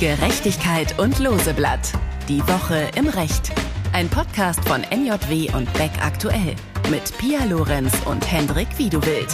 Gerechtigkeit und Loseblatt. Die Woche im Recht. Ein Podcast von NJW und Beck aktuell. Mit Pia Lorenz und Hendrik Wiedewild.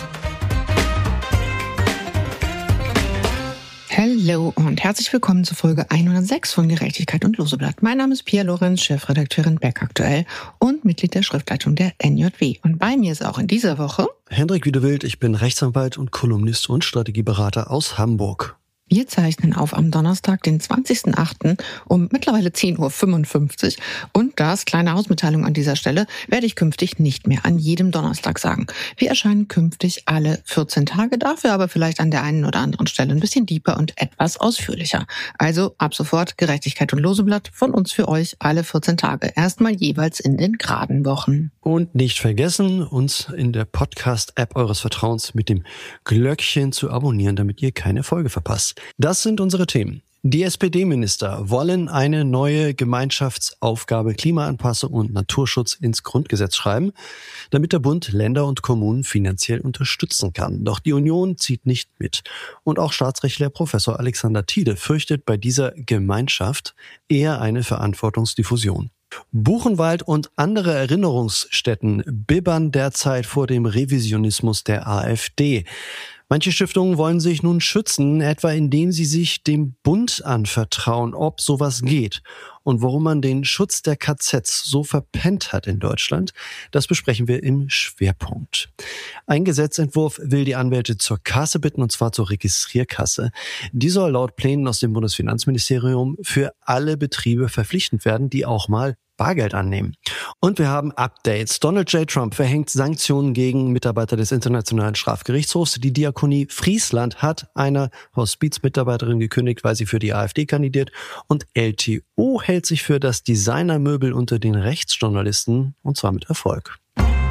Hallo und herzlich willkommen zur Folge 106 von Gerechtigkeit und Loseblatt. Mein Name ist Pia Lorenz, Chefredakteurin Beck aktuell und Mitglied der Schriftleitung der NJW. Und bei mir ist auch in dieser Woche Hendrik Wiedewild, ich bin Rechtsanwalt und Kolumnist und Strategieberater aus Hamburg. Wir zeichnen auf am Donnerstag, den 20.08. um mittlerweile 10.55 Uhr. Und das, kleine Hausmitteilung an dieser Stelle, werde ich künftig nicht mehr an jedem Donnerstag sagen. Wir erscheinen künftig alle 14 Tage, dafür aber vielleicht an der einen oder anderen Stelle ein bisschen deeper und etwas ausführlicher. Also ab sofort Gerechtigkeit und Loseblatt von uns für euch alle 14 Tage. Erstmal jeweils in den geraden Wochen. Und nicht vergessen, uns in der Podcast-App eures Vertrauens mit dem Glöckchen zu abonnieren, damit ihr keine Folge verpasst. Das sind unsere Themen. Die SPD-Minister wollen eine neue Gemeinschaftsaufgabe Klimaanpassung und Naturschutz ins Grundgesetz schreiben, damit der Bund Länder und Kommunen finanziell unterstützen kann. Doch die Union zieht nicht mit. Und auch Staatsrechtler Professor Alexander Thiele fürchtet bei dieser Gemeinschaft eher eine Verantwortungsdiffusion. Buchenwald und andere Erinnerungsstätten bibbern derzeit vor dem Revisionismus der AfD. Manche Stiftungen wollen sich nun schützen, etwa indem sie sich dem Bund anvertrauen, ob sowas geht. Und warum man den Schutz der KZs so verpennt hat in Deutschland, das besprechen wir im Schwerpunkt. Ein Gesetzentwurf will die Anwälte zur Kasse bitten, und zwar zur Registrierkasse. Die soll laut Plänen aus dem Bundesfinanzministerium für alle Betriebe verpflichtend werden, die auch mal Bargeld annehmen. Und wir haben Updates. Donald J. Trump verhängt Sanktionen gegen Mitarbeiter des Internationalen Strafgerichtshofs. Die Diakonie Friesland hat einer Hospizmitarbeiterin gekündigt, weil sie für die AfD kandidiert. Und LTO hält sich für das Designermöbel unter den Rechtsjournalisten, und zwar mit Erfolg.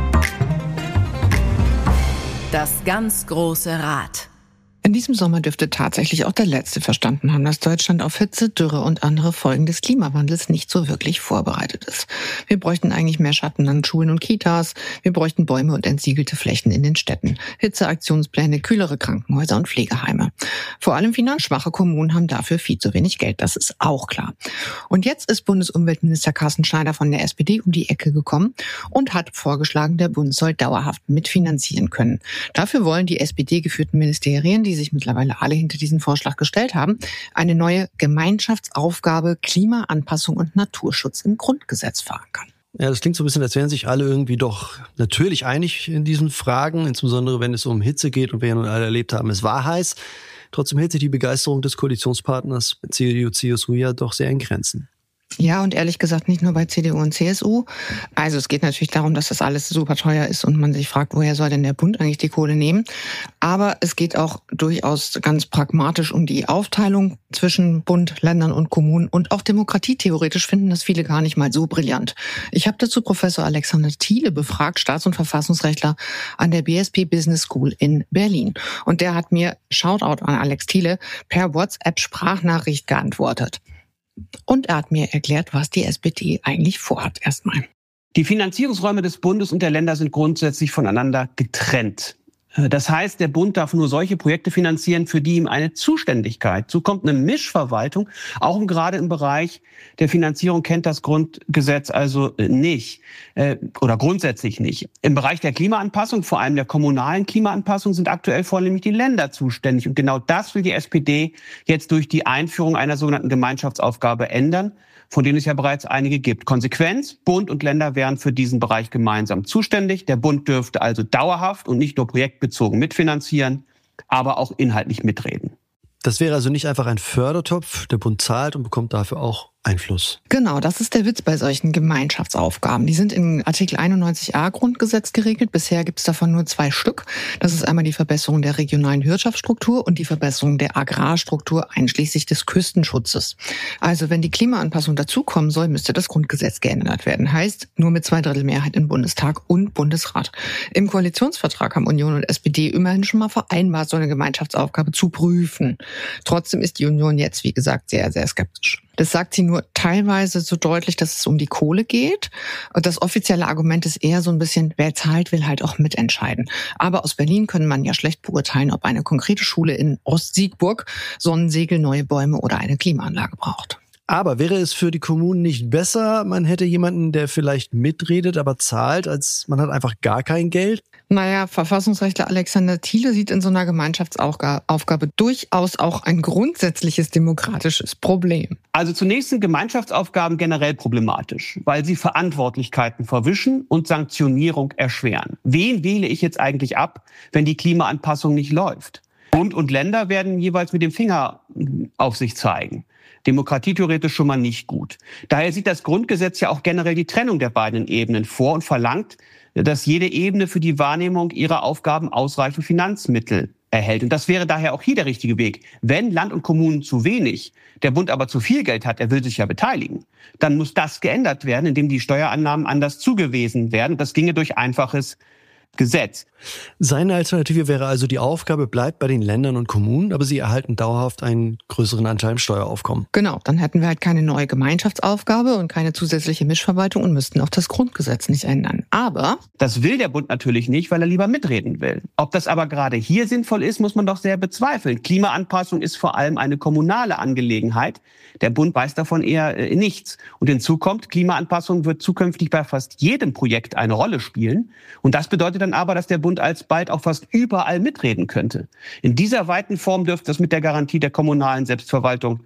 Das ganz große Rad. In diesem Sommer dürfte tatsächlich auch der Letzte verstanden haben, dass Deutschland auf Hitze, Dürre und andere Folgen des Klimawandels nicht so wirklich vorbereitet ist. Wir bräuchten eigentlich mehr Schatten an Schulen und Kitas, wir bräuchten Bäume und entsiegelte Flächen in den Städten, Hitzeaktionspläne, kühlere Krankenhäuser und Pflegeheime. Vor allem finanzschwache Kommunen haben dafür viel zu wenig Geld, das ist auch klar. Und jetzt ist Bundesumweltminister Carsten Schneider von der SPD um die Ecke gekommen und hat vorgeschlagen, der Bund soll dauerhaft mitfinanzieren können. Dafür wollen die SPD-geführten Ministerien, die sich mittlerweile alle hinter diesen Vorschlag gestellt haben, eine neue Gemeinschaftsaufgabe Klimaanpassung und Naturschutz im Grundgesetz verankern. Ja, das klingt so ein bisschen, als wären sich alle irgendwie doch natürlich einig in diesen Fragen, insbesondere wenn es um Hitze geht, und wir ja nun alle erlebt haben, es war heiß. Trotzdem hält sich die Begeisterung des Koalitionspartners CDU, CSU ja doch sehr in Grenzen. Ja, und ehrlich gesagt nicht nur bei CDU und CSU. Also es geht natürlich darum, dass das alles super teuer ist und man sich fragt, woher soll denn der Bund eigentlich die Kohle nehmen? Aber es geht auch durchaus ganz pragmatisch um die Aufteilung zwischen Bund, Ländern und Kommunen. Und auch demokratietheoretisch finden das viele gar nicht mal so brillant. Ich habe dazu Professor Alexander Thiele befragt, Staats- und Verfassungsrechtler an der BSP Business School in Berlin. Und der hat mir, Shoutout an Alex Thiele, per WhatsApp-Sprachnachricht geantwortet. Und er hat mir erklärt, was die SPD eigentlich vorhat erstmal. Die Finanzierungsräume des Bundes und der Länder sind grundsätzlich voneinander getrennt. Das heißt, der Bund darf nur solche Projekte finanzieren, für die ihm eine Zuständigkeit zukommt. Eine Mischverwaltung, auch gerade im Bereich der Finanzierung, kennt das Grundgesetz also nicht oder grundsätzlich nicht. Im Bereich der Klimaanpassung, vor allem der kommunalen Klimaanpassung, sind aktuell vornehmlich die Länder zuständig. Und genau das will die SPD jetzt durch die Einführung einer sogenannten Gemeinschaftsaufgabe ändern, von denen es ja bereits einige gibt. Konsequenz: Bund und Länder wären für diesen Bereich gemeinsam zuständig. Der Bund dürfte also dauerhaft und nicht nur projektbezogen mitfinanzieren, aber auch inhaltlich mitreden. Das wäre also nicht einfach ein Fördertopf, der Bund zahlt und bekommt dafür auch Einfluss. Genau, das ist der Witz bei solchen Gemeinschaftsaufgaben. Die sind in Artikel 91a Grundgesetz geregelt. Bisher gibt es davon nur 2 Stück. Das ist einmal die Verbesserung der regionalen Wirtschaftsstruktur und die Verbesserung der Agrarstruktur einschließlich des Küstenschutzes. Also wenn die Klimaanpassung dazukommen soll, müsste das Grundgesetz geändert werden. Heißt, nur mit 2/3 Mehrheit im Bundestag und Bundesrat. Im Koalitionsvertrag haben Union und SPD immerhin schon mal vereinbart, so eine Gemeinschaftsaufgabe zu prüfen. Trotzdem ist die Union jetzt, wie gesagt, sehr, sehr skeptisch. Das sagt sie nur teilweise so deutlich, dass es um die Kohle geht. Das offizielle Argument ist eher so ein bisschen, wer zahlt, will halt auch mitentscheiden. Aber aus Berlin können man ja schlecht beurteilen, ob eine konkrete Schule in Ostsiegburg Sonnensegel, neue Bäume oder eine Klimaanlage braucht. Aber wäre es für die Kommunen nicht besser, man hätte jemanden, der vielleicht mitredet, aber zahlt, als man hat einfach gar kein Geld? Naja, Verfassungsrechtler Alexander Thiele sieht in so einer Gemeinschaftsaufgabe durchaus auch ein grundsätzliches demokratisches Problem. Also zunächst sind Gemeinschaftsaufgaben generell problematisch, weil sie Verantwortlichkeiten verwischen und Sanktionierung erschweren. Wen wähle ich jetzt eigentlich ab, wenn die Klimaanpassung nicht läuft? Bund und Länder werden jeweils mit dem Finger auf sich zeigen. Demokratietheoretisch schon mal nicht gut. Daher sieht das Grundgesetz ja auch generell die Trennung der beiden Ebenen vor und verlangt, dass jede Ebene für die Wahrnehmung ihrer Aufgaben ausreichend Finanzmittel erhält. Und das wäre daher auch hier der richtige Weg. Wenn Land und Kommunen zu wenig, der Bund aber zu viel Geld hat, er will sich ja beteiligen, dann muss das geändert werden, indem die Steuerannahmen anders zugewiesen werden. Das ginge durch einfaches Gesetz. Seine Alternative wäre also, die Aufgabe bleibt bei den Ländern und Kommunen, aber sie erhalten dauerhaft einen größeren Anteil im Steueraufkommen. Genau, dann hätten wir halt keine neue Gemeinschaftsaufgabe und keine zusätzliche Mischverwaltung und müssten auch das Grundgesetz nicht ändern. Aber das will der Bund natürlich nicht, weil er lieber mitreden will. Ob das aber gerade hier sinnvoll ist, muss man doch sehr bezweifeln. Klimaanpassung ist vor allem eine kommunale Angelegenheit. Der Bund weiß davon eher nichts. Und hinzu kommt, Klimaanpassung wird zukünftig bei fast jedem Projekt eine Rolle spielen. Und das bedeutet dann aber, dass der Bund alsbald auch fast überall mitreden könnte. In dieser weiten Form dürfte das mit der Garantie der kommunalen Selbstverwaltung.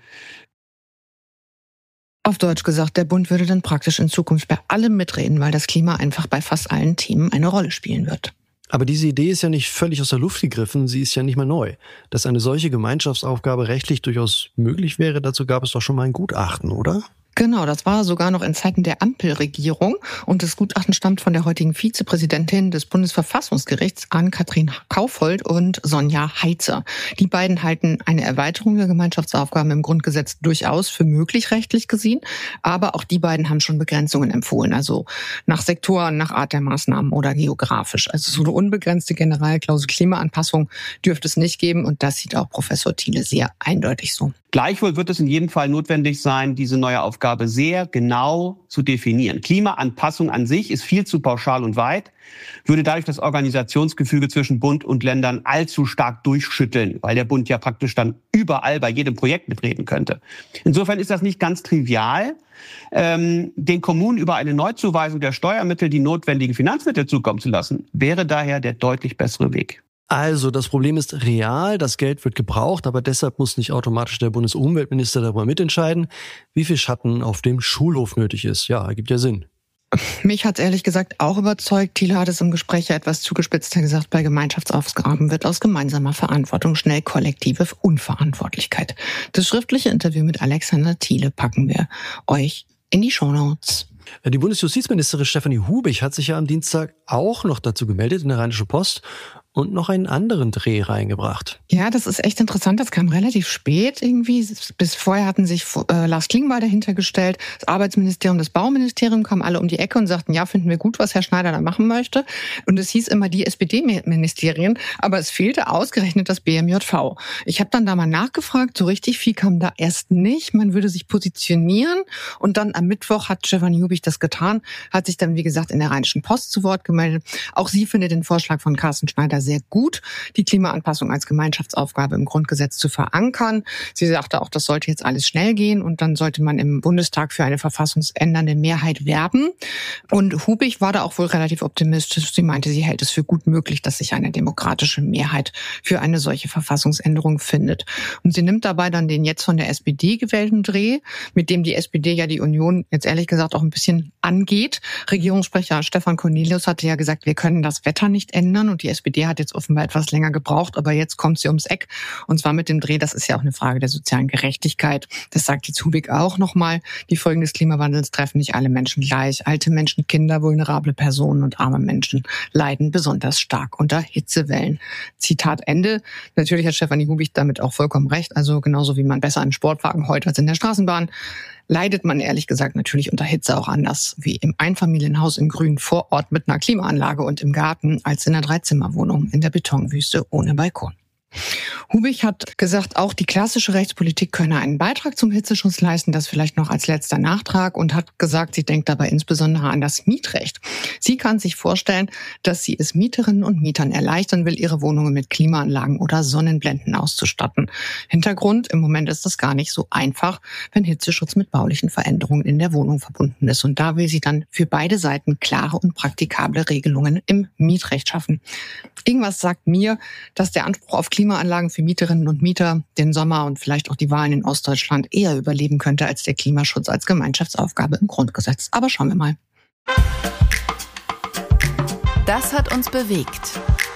Auf Deutsch gesagt, der Bund würde dann praktisch in Zukunft bei allem mitreden, weil das Klima einfach bei fast allen Themen eine Rolle spielen wird. Aber diese Idee ist ja nicht völlig aus der Luft gegriffen, sie ist ja nicht mal neu. Dass eine solche Gemeinschaftsaufgabe rechtlich durchaus möglich wäre, dazu gab es doch schon mal ein Gutachten, oder? Genau, das war sogar noch in Zeiten der Ampelregierung und das Gutachten stammt von der heutigen Vizepräsidentin des Bundesverfassungsgerichts, Ann-Kathrin Kaufhold und Sonja Heitzer. Die beiden halten eine Erweiterung der Gemeinschaftsaufgaben im Grundgesetz durchaus für möglich rechtlich gesehen, aber auch die beiden haben schon Begrenzungen empfohlen, also nach Sektoren, nach Art der Maßnahmen oder geografisch. Also so eine unbegrenzte Generalklausel Klimaanpassung dürfte es nicht geben und das sieht auch Professor Thiele sehr eindeutig so. Gleichwohl wird es in jedem Fall notwendig sein, diese neue Aufgabe sehr genau zu definieren. Klimaanpassung an sich ist viel zu pauschal und weit, würde dadurch das Organisationsgefüge zwischen Bund und Ländern allzu stark durchschütteln, weil der Bund ja praktisch dann überall bei jedem Projekt mitreden könnte. Insofern ist das nicht ganz trivial, den Kommunen über eine Neuzuweisung der Steuermittel die notwendigen Finanzmittel zukommen zu lassen, wäre daher der deutlich bessere Weg. Also, das Problem ist real, das Geld wird gebraucht, aber deshalb muss nicht automatisch der Bundesumweltminister darüber mitentscheiden, wie viel Schatten auf dem Schulhof nötig ist. Ja, ergibt ja Sinn. Mich hat's ehrlich gesagt auch überzeugt. Thiele hat es im Gespräch ja etwas zugespitzter gesagt, bei Gemeinschaftsaufgaben wird aus gemeinsamer Verantwortung schnell kollektive Unverantwortlichkeit. Das schriftliche Interview mit Alexander Thiele packen wir euch in die Shownotes. Die Bundesjustizministerin Stefanie Hubig hat sich ja am Dienstag auch noch dazu gemeldet in der Rheinischen Post und noch einen anderen Dreh reingebracht. Ja, das ist echt interessant. Das kam relativ spät irgendwie. Bis vorher hatten sich Lars Klingbeil dahinter gestellt. Das Arbeitsministerium, das Bauministerium kamen alle um die Ecke und sagten, ja, finden wir gut, was Herr Schneider da machen möchte. Und es hieß immer die SPD-Ministerien, aber es fehlte ausgerechnet das BMJV. Ich habe dann da mal nachgefragt, so richtig viel kam da erst nicht. Man würde sich positionieren und dann am Mittwoch hat Stefanie Hubig das getan, hat sich dann, wie gesagt, in der Rheinischen Post zu Wort gemeldet. Auch sie findet den Vorschlag von Carsten Schneider sehr gut, die Klimaanpassung als Gemeinschaftsaufgabe im Grundgesetz zu verankern. Sie sagte auch, das sollte jetzt alles schnell gehen und dann sollte man im Bundestag für eine verfassungsändernde Mehrheit werben. Und Hubig war da auch wohl relativ optimistisch. Sie meinte, sie hält es für gut möglich, dass sich eine demokratische Mehrheit für eine solche Verfassungsänderung findet. Und sie nimmt dabei dann den jetzt von der SPD gewählten Dreh, mit dem die SPD ja die Union jetzt ehrlich gesagt auch ein bisschen angeht. Regierungssprecher Stefan Cornelius hatte ja gesagt, wir können das Wetter nicht ändern und die SPD hat jetzt offenbar etwas länger gebraucht, aber jetzt kommt sie ums Eck und zwar mit dem Dreh, das ist ja auch eine Frage der sozialen Gerechtigkeit. Das sagt jetzt Hubig auch nochmal. Die Folgen des Klimawandels treffen nicht alle Menschen gleich. Alte Menschen, Kinder, vulnerable Personen und arme Menschen leiden besonders stark unter Hitzewellen. Zitat Ende. Natürlich hat Stefanie Hubig damit auch vollkommen recht. Also genauso wie man besser im Sportwagen heut als in der Straßenbahn, leidet man ehrlich gesagt natürlich unter Hitze auch anders wie im Einfamilienhaus in Grün vor Ort mit einer Klimaanlage und im Garten als in einer Dreizimmerwohnung in der Betonwüste ohne Balkon. Hubig hat gesagt, auch die klassische Rechtspolitik könne einen Beitrag zum Hitzeschutz leisten, das vielleicht noch als letzter Nachtrag, und hat gesagt, sie denkt dabei insbesondere an das Mietrecht. Sie kann sich vorstellen, dass sie es Mieterinnen und Mietern erleichtern will, ihre Wohnungen mit Klimaanlagen oder Sonnenblenden auszustatten. Hintergrund: im Moment ist das gar nicht so einfach, wenn Hitzeschutz mit baulichen Veränderungen in der Wohnung verbunden ist. Und da will sie dann für beide Seiten klare und praktikable Regelungen im Mietrecht schaffen. Irgendwas sagt mir, dass der Anspruch auf Klimaanlagen für Mieterinnen und Mieter den Sommer und vielleicht auch die Wahlen in Ostdeutschland eher überleben könnte als der Klimaschutz als Gemeinschaftsaufgabe im Grundgesetz. Aber schauen wir mal. Das hat uns bewegt.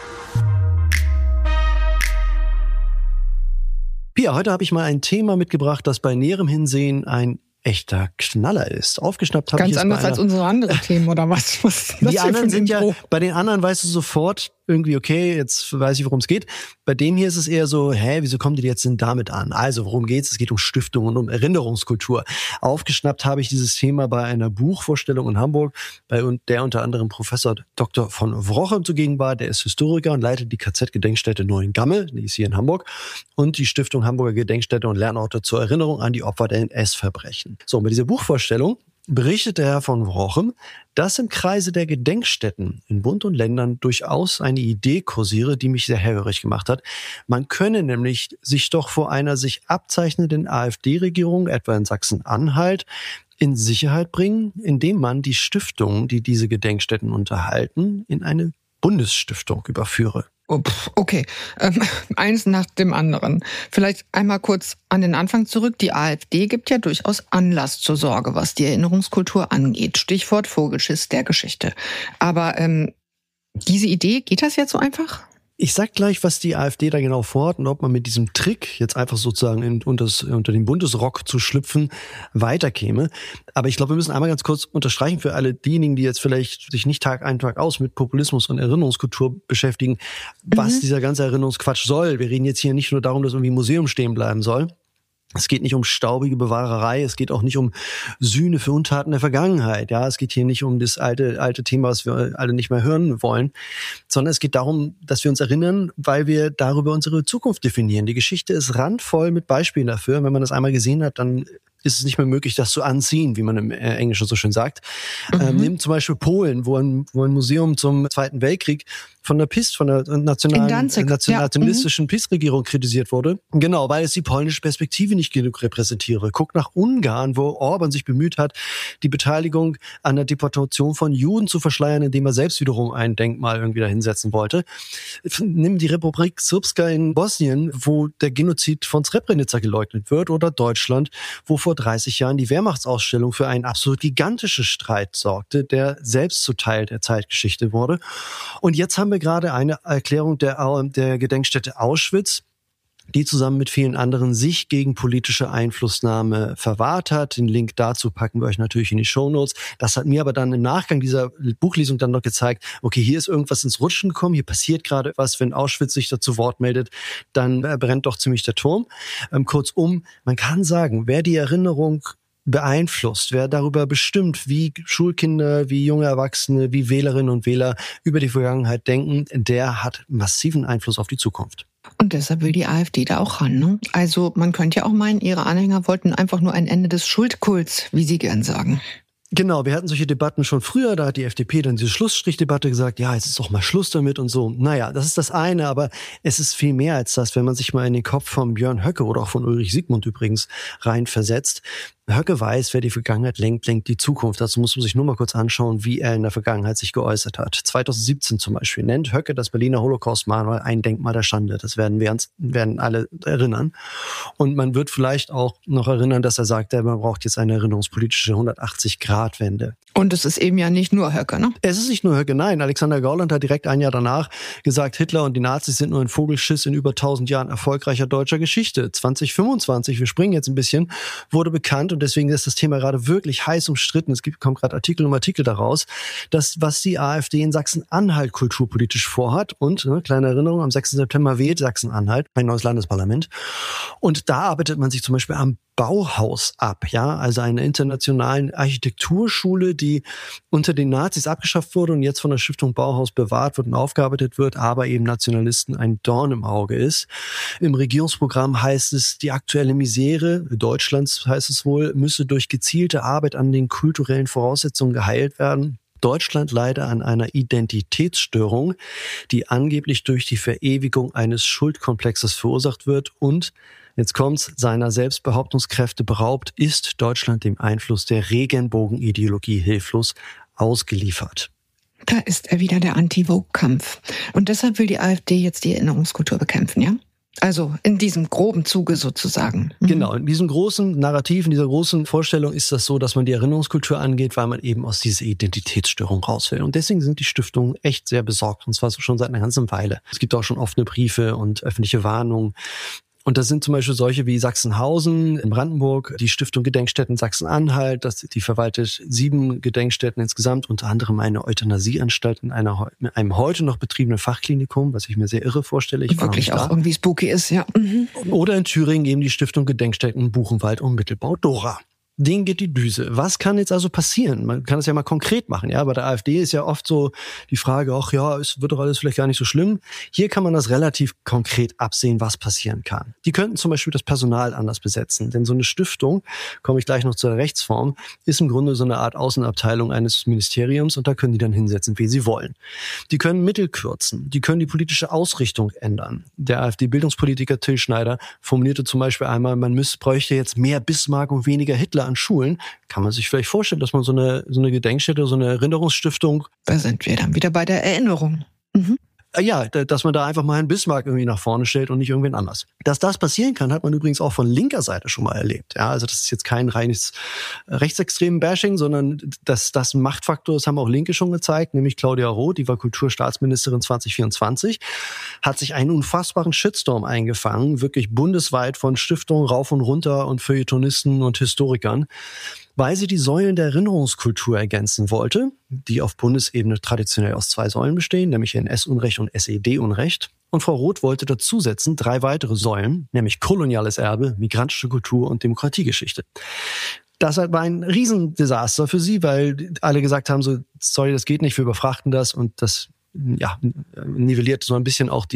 Pia, heute habe ich mal ein Thema mitgebracht, das bei näherem Hinsehen ein echter Knaller ist. Aufgeschnappt habe ich es ganz anders als unsere anderen Themen, oder was? Die anderen sind ja, bei den anderen weißt du sofort irgendwie, okay, jetzt weiß ich, worum es geht. Bei dem hier ist es eher so, wieso kommt ihr jetzt denn damit an? Also, worum geht's? Es geht um Stiftungen und um Erinnerungskultur. Aufgeschnappt habe ich dieses Thema bei einer Buchvorstellung in Hamburg, bei der unter anderem Professor Dr. von Wrochem zugegen war. Der ist Historiker und leitet die KZ-Gedenkstätte Neuengamme, die ist hier in Hamburg, und die Stiftung Hamburger Gedenkstätte und Lernorte zur Erinnerung an die Opfer der NS-Verbrechen. So, bei dieser Buchvorstellung berichtet der Herr von Wrochem, dass im Kreise der Gedenkstätten in Bund und Ländern durchaus eine Idee kursiere, die mich sehr hellhörig gemacht hat. Man könne nämlich sich doch vor einer sich abzeichnenden AfD-Regierung, etwa in Sachsen-Anhalt, in Sicherheit bringen, indem man die Stiftungen, die diese Gedenkstätten unterhalten, in eine Bundesstiftung überführe. Okay, eins nach dem anderen. Vielleicht einmal kurz an den Anfang zurück. Die AfD gibt ja durchaus Anlass zur Sorge, was die Erinnerungskultur angeht. Stichwort Vogelschiss der Geschichte. Aber diese Idee, geht das jetzt so einfach? Ich sag gleich, was die AfD da genau vorhat und ob man mit diesem Trick, jetzt einfach sozusagen unter den Bundesrock zu schlüpfen, weiterkäme. Aber ich glaube, wir müssen einmal ganz kurz unterstreichen für alle diejenigen, die jetzt vielleicht sich nicht Tag ein, Tag aus mit Populismus und Erinnerungskultur beschäftigen, was dieser ganze Erinnerungsquatsch soll. Wir reden jetzt hier nicht nur darum, dass irgendwie ein Museum stehen bleiben soll. Es geht nicht um staubige Bewahrerei, es geht auch nicht um Sühne für Untaten der Vergangenheit. Ja, es geht hier nicht um das alte Thema, was wir alle nicht mehr hören wollen, sondern es geht darum, dass wir uns erinnern, weil wir darüber unsere Zukunft definieren. Die Geschichte ist randvoll mit Beispielen dafür. Wenn man das einmal gesehen hat, dann ist es nicht mehr möglich, das zu anziehen, wie man im Englischen so schön sagt. Nimm zum Beispiel Polen, wo ein Museum zum Zweiten Weltkrieg von der nationalistischen PiS-Regierung kritisiert wurde. Genau, weil es die polnische Perspektive nicht genug repräsentiere. Guck nach Ungarn, wo Orban sich bemüht hat, die Beteiligung an der Deportation von Juden zu verschleiern, indem er selbst wiederum ein Denkmal irgendwie da hinsetzen wollte. Nimm die Republik Srpska in Bosnien, wo der Genozid von Srebrenica geleugnet wird, oder Deutschland, wo vor 30 Jahren die Wehrmachtsausstellung für einen absolut gigantischen Streit sorgte, der selbst zu Teil der Zeitgeschichte wurde. Und jetzt haben wir gerade eine Erklärung der Gedenkstätte Auschwitz, die zusammen mit vielen anderen sich gegen politische Einflussnahme verwahrt hat. Den Link dazu packen wir euch natürlich in die Shownotes. Das hat mir aber dann im Nachgang dieser Buchlesung dann noch gezeigt, okay, hier ist irgendwas ins Rutschen gekommen, hier passiert gerade was, wenn Auschwitz sich dazu Wort meldet, dann brennt doch ziemlich der Turm. Kurzum, man kann sagen, wer die Erinnerung beeinflusst, wer darüber bestimmt, wie Schulkinder, wie junge Erwachsene, wie Wählerinnen und Wähler über die Vergangenheit denken, der hat massiven Einfluss auf die Zukunft. Und deshalb will die AfD da auch ran, ne? Also man könnte ja auch meinen, ihre Anhänger wollten einfach nur ein Ende des Schuldkults, wie sie gern sagen. Genau, wir hatten solche Debatten schon früher, da hat die FDP dann diese Schlussstrichdebatte gesagt, ja, jetzt ist doch mal Schluss damit und so. Naja, das ist das eine, aber es ist viel mehr als das, wenn man sich mal in den Kopf von Björn Höcke oder auch von Ulrich Siegmund übrigens reinversetzt. Höcke weiß, wer die Vergangenheit lenkt die Zukunft. Dazu muss man sich nur mal kurz anschauen, wie er in der Vergangenheit sich geäußert hat. 2017 zum Beispiel nennt Höcke das Berliner Holocaust-Mahnmal ein Denkmal der Schande. Das werden alle erinnern. Und man wird vielleicht auch noch erinnern, dass er sagte, man braucht jetzt eine erinnerungspolitische 180-Grad-Wende. Und es ist eben ja nicht nur Höcke, ne? Es ist nicht nur Höcke, nein. Alexander Gauland hat direkt ein Jahr danach gesagt, Hitler und die Nazis sind nur ein Vogelschiss in über 1000 Jahren erfolgreicher deutscher Geschichte. 2025, wir springen jetzt ein bisschen, wurde bekannt, und deswegen ist das Thema gerade wirklich heiß umstritten. Kommt gerade Artikel um Artikel daraus, dass was die AfD in Sachsen-Anhalt kulturpolitisch vorhat. Und, kleine Erinnerung, am 6. September wählt Sachsen-Anhalt ein neues Landesparlament. Und da arbeitet man sich zum Beispiel am Bauhaus ab, ja, also einer internationalen Architekturschule, die die unter den Nazis abgeschafft wurde und jetzt von der Stiftung Bauhaus bewahrt wird und aufgearbeitet wird, aber eben Nationalisten ein Dorn im Auge ist. Im Regierungsprogramm heißt es, die aktuelle Misere Deutschlands, heißt es wohl, müsse durch gezielte Arbeit an den kulturellen Voraussetzungen geheilt werden. Deutschland leide an einer Identitätsstörung, die angeblich durch die Verewigung eines Schuldkomplexes verursacht wird und, jetzt kommt's, seiner Selbstbehauptungskräfte beraubt, ist Deutschland dem Einfluss der Regenbogenideologie hilflos ausgeliefert. Da ist er wieder, der Anti-Vogue-Kampf. Und deshalb will die AfD jetzt die Erinnerungskultur bekämpfen, ja? Also in diesem groben Zuge sozusagen. Genau, in diesem großen Narrativ, in dieser großen Vorstellung ist das so, dass man die Erinnerungskultur angeht, weil man eben aus dieser Identitätsstörung raus will. Und deswegen sind die Stiftungen echt sehr besorgt, und zwar schon seit einer ganzen Weile. Es gibt auch schon offene Briefe und öffentliche Warnungen. Und das sind zum Beispiel solche wie Sachsenhausen in Brandenburg, die Stiftung Gedenkstätten Sachsen-Anhalt, die verwaltet 7 Gedenkstätten insgesamt, unter anderem eine Euthanasieanstalt in einem heute noch betriebenen Fachklinikum, was ich mir sehr irre vorstelle. Ich wirklich auch irgendwie spooky ist, ja. Oder in Thüringen eben die Stiftung Gedenkstätten Buchenwald und Mittelbau Dora. Denen geht die Düse. Was kann jetzt also passieren? Man kann es ja mal konkret machen. Ja, bei der AfD ist ja oft so die Frage, ach ja, es wird doch alles vielleicht gar nicht so schlimm. Hier kann man das relativ konkret absehen, was passieren kann. Die könnten zum Beispiel das Personal anders besetzen. Denn so eine Stiftung, komme ich gleich noch zur Rechtsform, ist im Grunde so eine Art Außenabteilung eines Ministeriums und da können die dann hinsetzen, wie sie wollen. Die können Mittel kürzen. Die können die politische Ausrichtung ändern. Der AfD-Bildungspolitiker Till Schneider formulierte zum Beispiel einmal, bräuchte jetzt mehr Bismarck und weniger Hitler an Schulen. Kann man sich vielleicht vorstellen, dass man so eine Gedenkstätte, so eine Erinnerungsstiftung... Da sind wir dann wieder bei der Erinnerung. Ja, dass man da einfach mal einen Bismarck irgendwie nach vorne stellt und nicht irgendwen anders. Dass das passieren kann, hat man übrigens auch von linker Seite schon mal erlebt. Ja, also das ist jetzt kein reines rechtsextremen Bashing, sondern das ein Machtfaktor, das haben auch Linke schon gezeigt, nämlich Claudia Roth, die war Kulturstaatsministerin 2024, hat sich einen unfassbaren Shitstorm eingefangen, wirklich bundesweit von Stiftungen rauf und runter und Feuilletonisten und Historikern, weil sie die Säulen der Erinnerungskultur ergänzen wollte, die auf Bundesebene traditionell aus 2 Säulen bestehen, nämlich NS-Unrecht und SED-Unrecht. Und Frau Roth wollte dazusetzen 3 weitere Säulen, nämlich koloniales Erbe, migrantische Kultur und Demokratiegeschichte. Das war ein Riesendesaster für sie, weil alle gesagt haben, so, sorry, das geht nicht, wir überfrachten das und das nivelliert so ein bisschen auch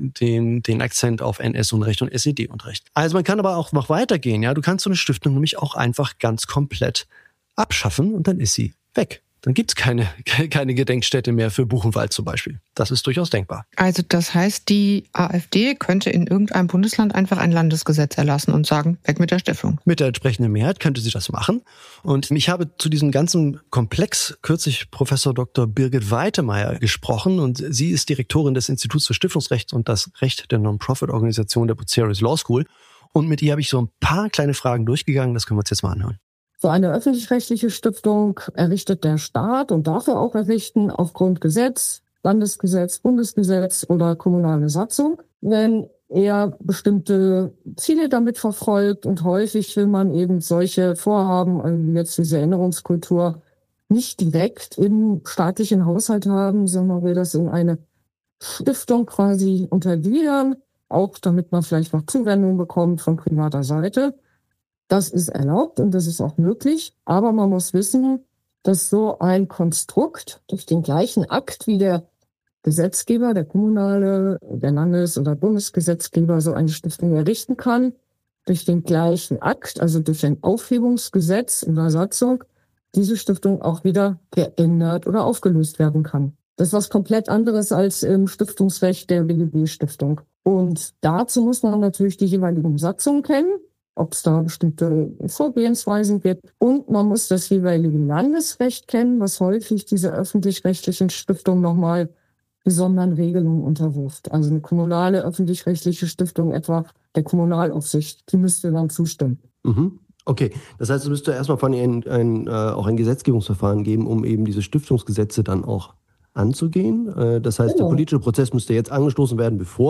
den Akzent auf NS-Unrecht und SED-Unrecht. Also man kann aber auch noch weitergehen. Ja, du kannst so eine Stiftung nämlich auch einfach ganz komplett abschaffen und dann ist sie weg. Dann gibt's keine Gedenkstätte mehr für Buchenwald zum Beispiel. Das ist durchaus denkbar. Also das heißt, die AfD könnte in irgendeinem Bundesland einfach ein Landesgesetz erlassen und sagen, weg mit der Stiftung. Mit der entsprechenden Mehrheit könnte sie das machen. Und ich habe zu diesem ganzen Komplex kürzlich Professor Dr. Birgit Weitemeyer gesprochen. Und sie ist Direktorin des Instituts für Stiftungsrecht und das Recht der Non-Profit-Organisation der Bucerius Law School. Und mit ihr habe ich so ein paar kleine Fragen durchgegangen. Das können wir uns jetzt mal anhören. So eine öffentlich-rechtliche Stiftung errichtet der Staat und darf er auch errichten aufgrund Gesetz, Landesgesetz, Bundesgesetz oder kommunale Satzung, wenn er bestimmte Ziele damit verfolgt. Und häufig will man eben solche Vorhaben, also jetzt diese Erinnerungskultur, nicht direkt im staatlichen Haushalt haben, sondern will das in eine Stiftung quasi untergliedern, auch damit man vielleicht noch Zuwendung bekommt von privater Seite. Das ist erlaubt und das ist auch möglich. Aber man muss wissen, dass so ein Konstrukt durch den gleichen Akt wie der Gesetzgeber, der kommunale, der Landes- oder Bundesgesetzgeber so eine Stiftung errichten kann, durch den gleichen Akt, also durch ein Aufhebungsgesetz in der Satzung, diese Stiftung auch wieder geändert oder aufgelöst werden kann. Das ist was komplett anderes als im Stiftungsrecht der BGB-Stiftung. Und dazu muss man natürlich die jeweiligen Satzungen kennen, ob es da bestimmte Vorgehensweisen gibt. Und man muss das jeweilige Landesrecht kennen, was häufig diese öffentlich-rechtlichen Stiftungen nochmal besonderen Regelungen unterwirft. Also eine kommunale öffentlich-rechtliche Stiftung etwa der Kommunalaufsicht, die müsste dann zustimmen. Okay, das heißt, es müsste erstmal von Ihnen auch ein Gesetzgebungsverfahren geben, um eben diese Stiftungsgesetze dann auch anzugehen. Das heißt, Der politische Prozess müsste jetzt angestoßen werden, bevor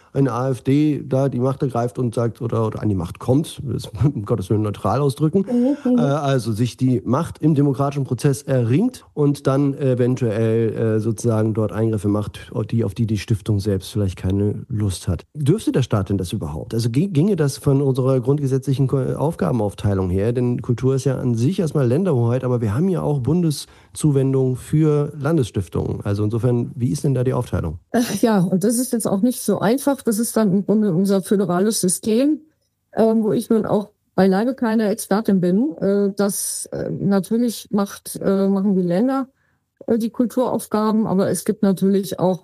eine AfD da die Macht ergreift und sagt, oder an die Macht kommt, das um Gottes Willen neutral ausdrücken, also sich die Macht im demokratischen Prozess erringt und dann eventuell sozusagen dort Eingriffe macht, auf die die Stiftung selbst vielleicht keine Lust hat. Dürfte der Staat denn das überhaupt? Also ginge das von unserer grundgesetzlichen Aufgabenaufteilung her? Denn Kultur ist ja an sich erstmal Länderhoheit, aber wir haben ja auch Bundeszuwendungen für Landesstiftungen. Also insofern, wie ist denn da die Aufteilung? Ja, und das ist jetzt auch nicht so einfach. Das ist dann im Grunde unser föderales System, wo ich nun auch beileibe keine Expertin bin. Natürlich machen die Länder die Kulturaufgaben, aber es gibt natürlich auch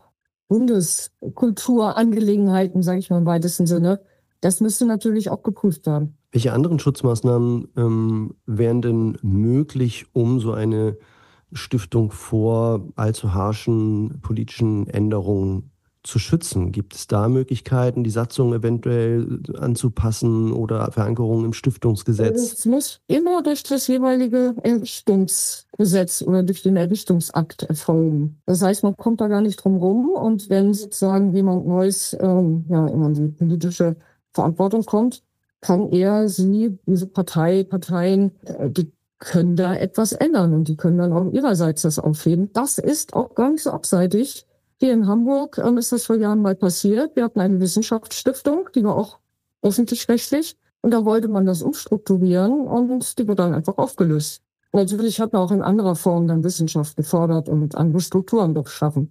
Bundeskulturangelegenheiten, sage ich mal im weitesten Sinne. Das müsste natürlich auch geprüft werden. Welche anderen Schutzmaßnahmen wären denn möglich, um so eine Stiftung vor allzu harschen politischen Änderungen zu schützen? Gibt es da Möglichkeiten, die Satzung eventuell anzupassen oder Verankerungen im Stiftungsgesetz? Es muss immer durch das jeweilige Errichtungsgesetz oder durch den Errichtungsakt erfolgen. Das heißt, man kommt da gar nicht drum rum. Und wenn sozusagen jemand Neues in die politische Verantwortung kommt, kann diese Parteien, die können da etwas ändern und die können dann auch ihrerseits das aufheben. Das ist auch gar nicht so abseitig. Hier in Hamburg ist das vor Jahren mal passiert. Wir hatten eine Wissenschaftsstiftung, die war auch öffentlich-rechtlich. Und da wollte man das umstrukturieren und die wird dann einfach aufgelöst. Natürlich hat man auch in anderer Form dann Wissenschaft gefordert und andere Strukturen geschaffen.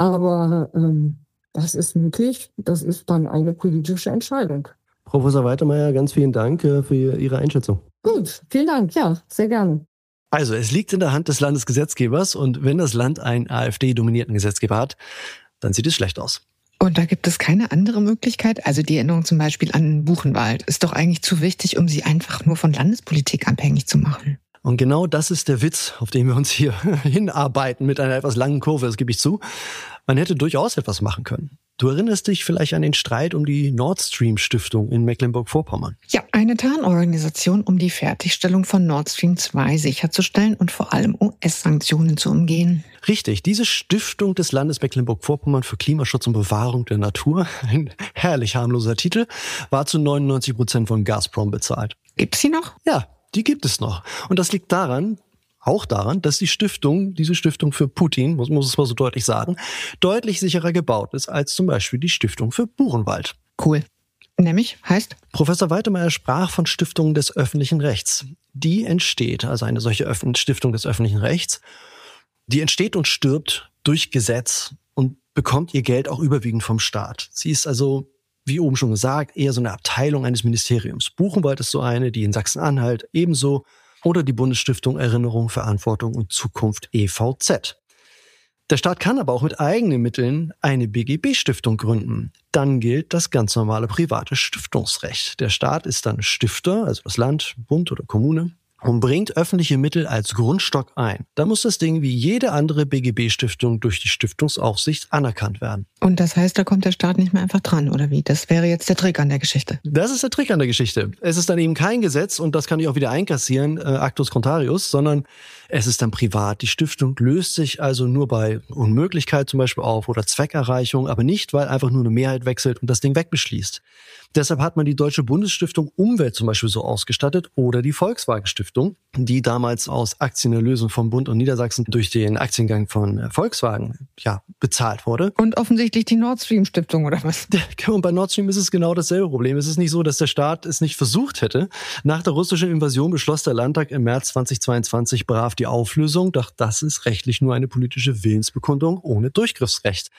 Aber das ist möglich. Das ist dann eine politische Entscheidung. Professor Weitermeier, ganz vielen Dank für Ihre Einschätzung. Gut, vielen Dank. Ja, sehr gerne. Also, es liegt in der Hand des Landesgesetzgebers und wenn das Land einen AfD-dominierten Gesetzgeber hat, dann sieht es schlecht aus. Und da gibt es keine andere Möglichkeit? Also die Erinnerung zum Beispiel an Buchenwald ist doch eigentlich zu wichtig, um sie einfach nur von Landespolitik abhängig zu machen. Und genau das ist der Witz, auf den wir uns hier hinarbeiten mit einer etwas langen Kurve, das gebe ich zu. Man hätte durchaus etwas machen können. Du erinnerst dich vielleicht an den Streit um die Nord Stream Stiftung in Mecklenburg-Vorpommern. Ja, eine Tarnorganisation, um die Fertigstellung von Nord Stream 2 sicherzustellen und vor allem US-Sanktionen zu umgehen. Richtig, diese Stiftung des Landes Mecklenburg-Vorpommern für Klimaschutz und Bewahrung der Natur, ein herrlich harmloser Titel, war zu 99% von Gazprom bezahlt. Gibt's sie noch? Ja, die gibt es noch. Und das liegt auch daran, dass diese Stiftung für Putin, muss es mal so deutlich sagen, deutlich sicherer gebaut ist als zum Beispiel die Stiftung für Buchenwald. Cool. Nämlich heißt? Professor Weitermeier sprach von Stiftungen des öffentlichen Rechts. Die entsteht, also eine solche Stiftung des öffentlichen Rechts, die entsteht und stirbt durch Gesetz und bekommt ihr Geld auch überwiegend vom Staat. Sie ist also, wie oben schon gesagt, eher so eine Abteilung eines Ministeriums. Buchenwald ist so eine, die in Sachsen-Anhalt ebenso. Oder die Bundesstiftung Erinnerung, Verantwortung und Zukunft EVZ. Der Staat kann aber auch mit eigenen Mitteln eine BGB-Stiftung gründen. Dann gilt das ganz normale private Stiftungsrecht. Der Staat ist dann Stifter, also das Land, Bund oder Kommune, und bringt öffentliche Mittel als Grundstock ein. Da muss das Ding wie jede andere BGB-Stiftung durch die Stiftungsaufsicht anerkannt werden. Und das heißt, da kommt der Staat nicht mehr einfach dran, oder wie? Das wäre jetzt der Trick an der Geschichte. Das ist der Trick an der Geschichte. Es ist dann eben kein Gesetz, und das kann ich auch wieder einkassieren, actus contrarius, sondern es ist dann privat. Die Stiftung löst sich also nur bei Unmöglichkeit zum Beispiel auf oder Zweckerreichung, aber nicht, weil einfach nur eine Mehrheit wechselt und das Ding wegbeschließt. Deshalb hat man die Deutsche Bundesstiftung Umwelt zum Beispiel so ausgestattet oder die Volkswagen-Stiftung, die damals aus Aktienerlösen von Bund und Niedersachsen durch den Aktiengang von Volkswagen bezahlt wurde. Und offensichtlich die Nord Stream Stiftung oder was? Und bei Nord Stream ist es genau dasselbe Problem. Es ist nicht so, dass der Staat es nicht versucht hätte. Nach der russischen Invasion beschloss der Landtag im März 2022 brav die Auflösung, doch das ist rechtlich nur eine politische Willensbekundung ohne Durchgriffsrecht.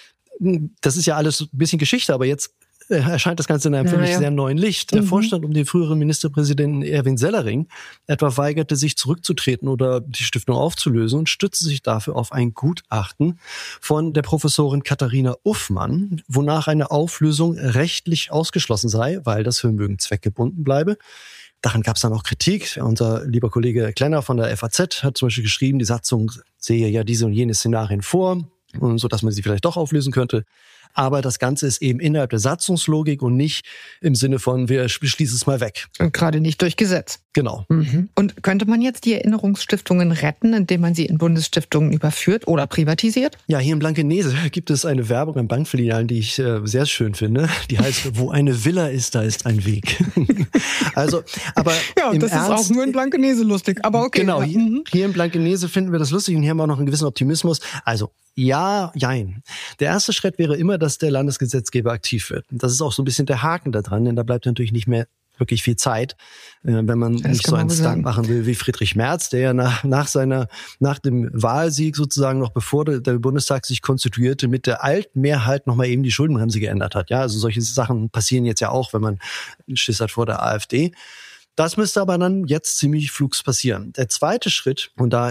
Das ist ja alles ein bisschen Geschichte, aber jetzt erscheint das Ganze in einem völlig sehr neuen Licht. Der Vorstand um den früheren Ministerpräsidenten Erwin Sellering etwa weigerte sich zurückzutreten oder die Stiftung aufzulösen und stützte sich dafür auf ein Gutachten von der Professorin Katharina Uffmann, wonach eine Auflösung rechtlich ausgeschlossen sei, weil das Vermögen zweckgebunden bleibe. Daran gab es dann auch Kritik. Unser lieber Kollege Klenner von der FAZ hat zum Beispiel geschrieben, die Satzung sehe ja diese und jene Szenarien vor, so dass man sie vielleicht doch auflösen könnte. Aber das Ganze ist eben innerhalb der Satzungslogik und nicht im Sinne von, wir beschließen es mal weg. Und gerade nicht durch Gesetz. Genau. Mhm. Und könnte man jetzt die Erinnerungsstiftungen retten, indem man sie in Bundesstiftungen überführt oder privatisiert? Ja, hier in Blankenese gibt es eine Werbung in Bankfilialen, die ich sehr schön finde. Die heißt, wo eine Villa ist, da ist ein Weg. Also, aber ja, im das Ernst, ist auch nur in Blankenese lustig. Aber okay. Genau, Ja. hier in Blankenese finden wir das lustig und hier haben wir auch noch einen gewissen Optimismus. Also, ja, jein. Der erste Schritt wäre immer, dass der Landesgesetzgeber aktiv wird. Und das ist auch so ein bisschen der Haken da dran, denn da bleibt natürlich nicht mehr wirklich viel Zeit, wenn man nicht so einen Stunt machen will wie Friedrich Merz, der ja nach dem Wahlsieg sozusagen noch bevor der Bundestag sich konstituierte, mit der alten Mehrheit nochmal eben die Schuldenbremse geändert hat. Ja, also solche Sachen passieren jetzt ja auch, wenn man Schiss hat vor der AfD. Das müsste aber dann jetzt ziemlich flugs passieren. Der zweite Schritt, und da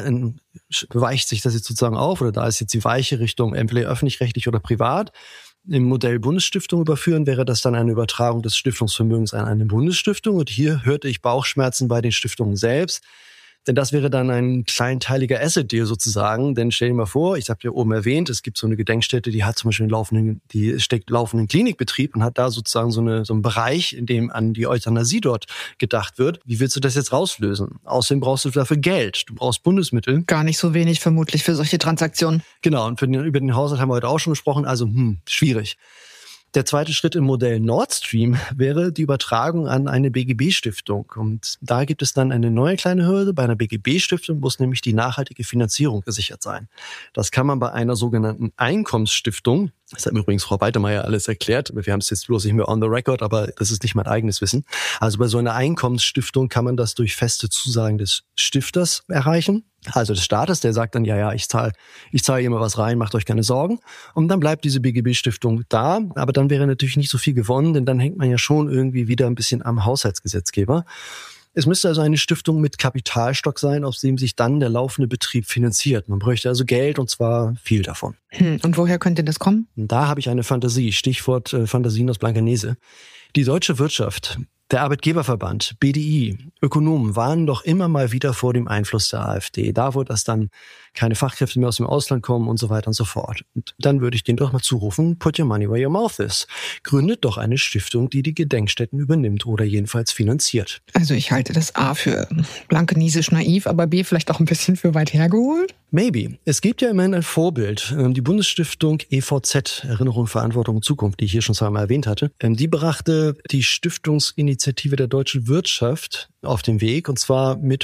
weicht sich das jetzt sozusagen auf, oder da ist jetzt die weiche Richtung entweder öffentlich-rechtlich oder privat, im Modell Bundesstiftung überführen, wäre das dann eine Übertragung des Stiftungsvermögens an eine Bundesstiftung. Und hier hörte ich Bauchschmerzen bei den Stiftungen selbst. Denn das wäre dann ein kleinteiliger Asset-Deal sozusagen. Denn stell dir mal vor, ich habe ja oben erwähnt, es gibt so eine Gedenkstätte, die hat zum Beispiel die steckt laufenden Klinikbetrieb und hat da sozusagen so einen Bereich, in dem an die Euthanasie dort gedacht wird. Wie willst du das jetzt rauslösen? Außerdem brauchst du dafür Geld. Du brauchst Bundesmittel. Gar nicht so wenig vermutlich für solche Transaktionen. Genau, und über den Haushalt haben wir heute auch schon gesprochen. Also schwierig. Der zweite Schritt im Modell Nord Stream wäre die Übertragung an eine BGB-Stiftung. Und da gibt es dann eine neue kleine Hürde. Bei einer BGB-Stiftung muss nämlich die nachhaltige Finanzierung gesichert sein. Das kann man bei einer sogenannten Einkommensstiftung, das hat mir übrigens Frau Beitemeyer alles erklärt, wir haben es jetzt bloß nicht mehr on the record, aber das ist nicht mein eigenes Wissen. Also bei so einer Einkommensstiftung kann man das durch feste Zusagen des Stifters erreichen. Also des Staates, der sagt dann, ja, ich zahle hier mal was rein, macht euch keine Sorgen. Und dann bleibt diese BGB-Stiftung da, aber dann wäre natürlich nicht so viel gewonnen, denn dann hängt man ja schon irgendwie wieder ein bisschen am Haushaltsgesetzgeber. Es müsste also eine Stiftung mit Kapitalstock sein, aus dem sich dann der laufende Betrieb finanziert. Man bräuchte also Geld und zwar viel davon. Und woher könnte das kommen? Und da habe ich eine Fantasie, Stichwort Fantasien aus Blankenese. Die deutsche Wirtschaft, der Arbeitgeberverband, BDI, Ökonomen waren doch immer mal wieder vor dem Einfluss der AfD. Da, wo das dann keine Fachkräfte mehr aus dem Ausland kommen und so weiter und so fort. Und dann würde ich denen doch mal zurufen, put your money where your mouth is. Gründet doch eine Stiftung, die die Gedenkstätten übernimmt oder jedenfalls finanziert. Also ich halte das A für blankenesisch naiv, aber B vielleicht auch ein bisschen für weit hergeholt. Maybe. Es gibt ja immerhin ein Vorbild. Die Bundesstiftung EVZ, Erinnerung, Verantwortung und Zukunft, die ich hier schon zweimal erwähnt hatte. Die brachte die Stiftungsinitiative der deutschen Wirtschaft auf den Weg, und zwar mit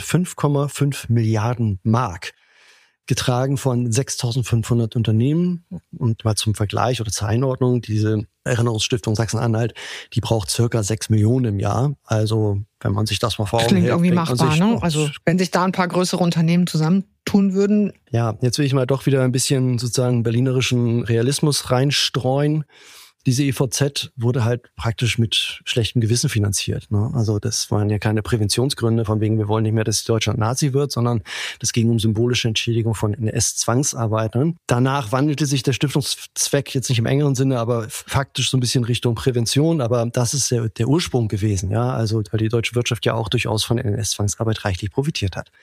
5,5 Milliarden Mark. Getragen von 6.500 Unternehmen. Und mal zum Vergleich oder zur Einordnung, diese Erinnerungsstiftung Sachsen-Anhalt, die braucht circa 6 Millionen im Jahr. Also wenn man sich das mal vor Augen hält. Klingt irgendwie machbar, ne? Also wenn sich da ein paar größere Unternehmen zusammentun würden. Ja, jetzt will ich mal doch wieder ein bisschen sozusagen berlinerischen Realismus reinstreuen. Diese EVZ wurde halt praktisch mit schlechtem Gewissen finanziert. Ne? Also das waren ja keine Präventionsgründe, von wegen wir wollen nicht mehr, dass Deutschland Nazi wird, sondern das ging um symbolische Entschädigung von NS-Zwangsarbeitern. Danach wandelte sich der Stiftungszweck jetzt nicht im engeren Sinne, aber faktisch so ein bisschen Richtung Prävention. Aber das ist der Ursprung gewesen, ja. Also weil die deutsche Wirtschaft ja auch durchaus von NS-Zwangsarbeit reichlich profitiert hat.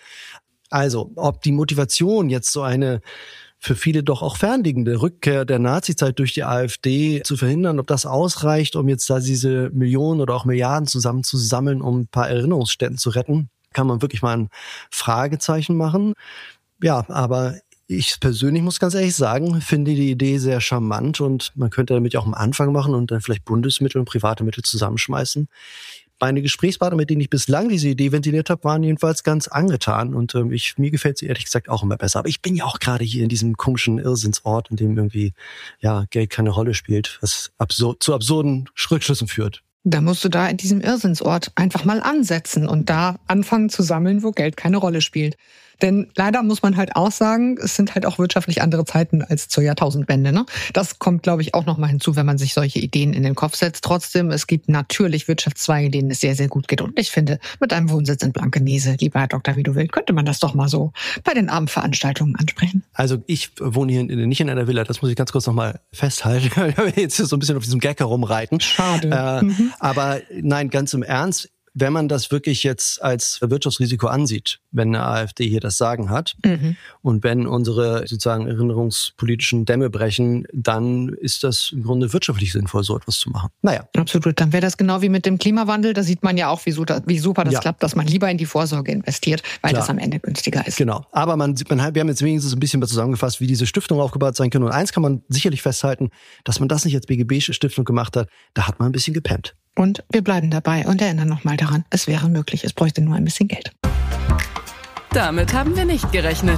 Also ob die Motivation jetzt so eine für viele doch auch fernliegende Rückkehr der Nazizeit durch die AfD zu verhindern, ob das ausreicht, um jetzt da diese Millionen oder auch Milliarden zusammenzusammeln, um ein paar Erinnerungsstätten zu retten, kann man wirklich mal ein Fragezeichen machen. Ja, aber ich persönlich muss ganz ehrlich sagen, finde die Idee sehr charmant und man könnte damit ja auch einen Anfang machen und dann vielleicht Bundesmittel und private Mittel zusammenschmeißen. Meine Gesprächspartner, mit denen ich bislang diese Idee ventiliert habe, waren jedenfalls ganz angetan und mir gefällt sie ehrlich gesagt auch immer besser. Aber ich bin ja auch gerade hier in diesem komischen Irrsinnsort, in dem irgendwie Geld keine Rolle spielt, was zu absurden Rückschlüssen führt. Da musst du da in diesem Irrsinnsort einfach mal ansetzen und da anfangen zu sammeln, wo Geld keine Rolle spielt. Denn leider muss man halt auch sagen, es sind halt auch wirtschaftlich andere Zeiten als zur Jahrtausendwende. Ne? Das kommt, glaube ich, auch noch mal hinzu, wenn man sich solche Ideen in den Kopf setzt. Trotzdem, es gibt natürlich Wirtschaftszweige, denen es sehr, sehr gut geht. Und ich finde, mit einem Wohnsitz in Blankenese, lieber Herr Dr. Wiedowild, könnte man das doch mal so bei den Abendveranstaltungen ansprechen. Also ich wohne hier nicht in einer Villa, das muss ich ganz kurz noch mal festhalten. Ich will jetzt so ein bisschen auf diesem Gag herumreiten. Schade. Aber nein, ganz im Ernst, wenn man das wirklich jetzt als Wirtschaftsrisiko ansieht, wenn eine AfD hier das Sagen hat und wenn unsere sozusagen erinnerungspolitischen Dämme brechen, dann ist das im Grunde wirtschaftlich sinnvoll, so etwas zu machen. Naja. Absolut. Dann wäre das genau wie mit dem Klimawandel. Da sieht man ja auch, wie super das klappt, dass man lieber in die Vorsorge investiert, weil das am Ende günstiger ist. Genau. Aber wir haben jetzt wenigstens ein bisschen zusammengefasst, wie diese Stiftung aufgebaut sein können. Und eins kann man sicherlich festhalten, dass man das nicht als BGB-Stiftung gemacht hat. Da hat man ein bisschen gepennt. Und wir bleiben dabei und erinnern nochmal daran, es wäre möglich, es bräuchte nur ein bisschen Geld. Damit haben wir nicht gerechnet.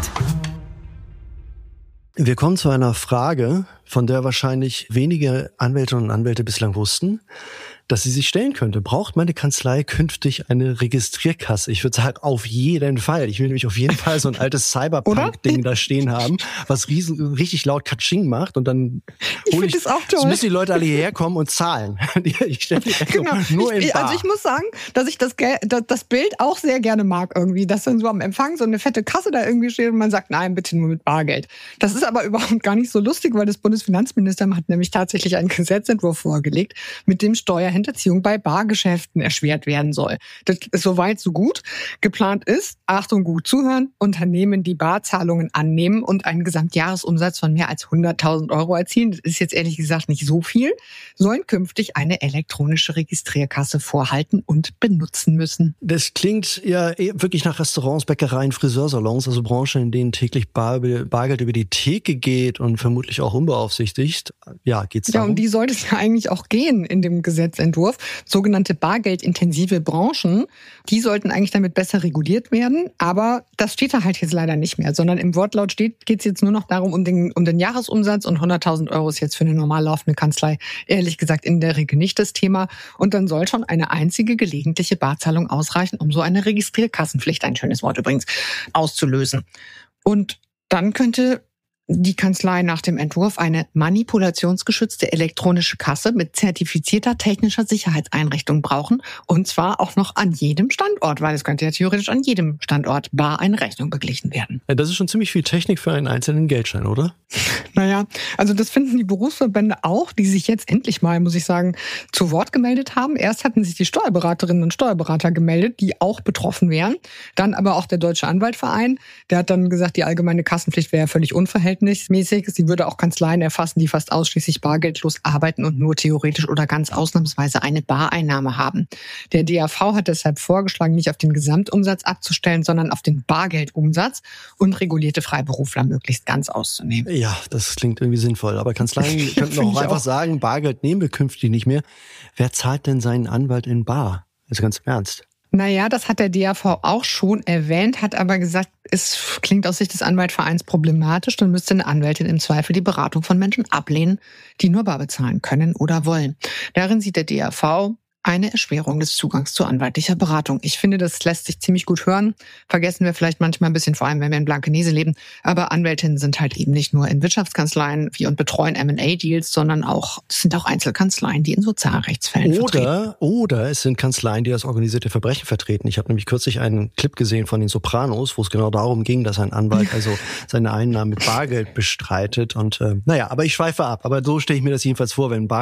Wir kommen zu einer Frage, von der wahrscheinlich wenige Anwältinnen und Anwälte bislang wussten, dass sie sich stellen könnte. Braucht meine Kanzlei künftig eine Registrierkasse? Ich würde sagen, auf jeden Fall. Ich will nämlich auf jeden Fall so ein altes Cyberpunk-Ding da stehen haben, was richtig laut Katsching macht und dann hole ich. Das auch toll. Müssen die Leute alle hierher kommen und zahlen. Ich stelle die nur in Bar. Also ich muss sagen, dass ich das Bild auch sehr gerne mag irgendwie, dass dann so am Empfang so eine fette Kasse da irgendwie steht und man sagt, nein, bitte nur mit Bargeld. Das ist aber überhaupt gar nicht so lustig, weil das Bundesfinanzministerium hat nämlich tatsächlich einen Gesetzentwurf vorgelegt, mit dem Steuerhinterziehung bei Bargeschäften erschwert werden soll. Das ist soweit so gut. Geplant ist, Achtung, gut zuhören, Unternehmen, die Barzahlungen annehmen und einen Gesamtjahresumsatz von mehr als 100.000 Euro erzielen, das ist jetzt ehrlich gesagt nicht so viel, sollen künftig eine elektronische Registrierkasse vorhalten und benutzen müssen. Das klingt ja wirklich nach Restaurants, Bäckereien, Friseursalons, also Branchen, in denen täglich Bargeld über die Theke geht und vermutlich auch unbeaufsichtigt. Ja, geht's darum? Ja, um die sollte es ja eigentlich auch gehen in dem Gesetzentwurf. Sogenannte bargeldintensive Branchen, die sollten eigentlich damit besser reguliert werden, aber das steht da halt jetzt leider nicht mehr, sondern im Wortlaut geht es jetzt nur noch darum, um den Jahresumsatz und 100.000 Euro ist jetzt für eine normal laufende Kanzlei ehrlich gesagt in der Regel nicht das Thema und dann soll schon eine einzige gelegentliche Barzahlung ausreichen, um so eine Registrierkassenpflicht, ein schönes Wort übrigens, auszulösen. Und dann könnte die Kanzlei nach dem Entwurf eine manipulationsgeschützte elektronische Kasse mit zertifizierter technischer Sicherheitseinrichtung brauchen und zwar auch noch an jedem Standort, weil es könnte ja theoretisch an jedem Standort bar eine Rechnung beglichen werden. Ja, das ist schon ziemlich viel Technik für einen einzelnen Geldschein, oder? Naja, also das finden die Berufsverbände auch, die sich jetzt endlich mal, muss ich sagen, zu Wort gemeldet haben. Erst hatten sich die Steuerberaterinnen und Steuerberater gemeldet, die auch betroffen wären. Dann aber auch der Deutsche Anwaltverein, der hat dann gesagt, die allgemeine Kassenpflicht wäre ja völlig unverhältnismäßig. Sie würde auch Kanzleien erfassen, die fast ausschließlich bargeldlos arbeiten und nur theoretisch oder ganz ausnahmsweise eine Bareinnahme haben. Der DAV hat deshalb vorgeschlagen, nicht auf den Gesamtumsatz abzustellen, sondern auf den Bargeldumsatz und regulierte Freiberufler möglichst ganz auszunehmen. Ja, das klingt irgendwie sinnvoll. Aber Kanzleien könnten auch einfach sagen, Bargeld nehmen wir künftig nicht mehr. Wer zahlt denn seinen Anwalt in bar? Also ganz im Ernst. Naja, das hat der DAV auch schon erwähnt, hat aber gesagt, es klingt aus Sicht des Anwaltvereins problematisch, dann müsste eine Anwältin im Zweifel die Beratung von Menschen ablehnen, die nur bar bezahlen können oder wollen. Darin sieht der DAV eine Erschwerung des Zugangs zu anwaltlicher Beratung. Ich finde, das lässt sich ziemlich gut hören. Vergessen wir vielleicht manchmal ein bisschen, vor allem wenn wir in Blankenese leben. Aber Anwältinnen sind halt eben nicht nur in Wirtschaftskanzleien und betreuen M&A-Deals, sondern sind auch Einzelkanzleien, die in Sozialrechtsfällen vertreten. Oder es sind Kanzleien, die das organisierte Verbrechen vertreten. Ich habe nämlich kürzlich einen Clip gesehen von den Sopranos, wo es genau darum ging, dass ein Anwalt also seine Einnahmen mit Bargeld bestreitet. Und aber ich schweife ab. Aber so stelle ich mir das jedenfalls vor, wenn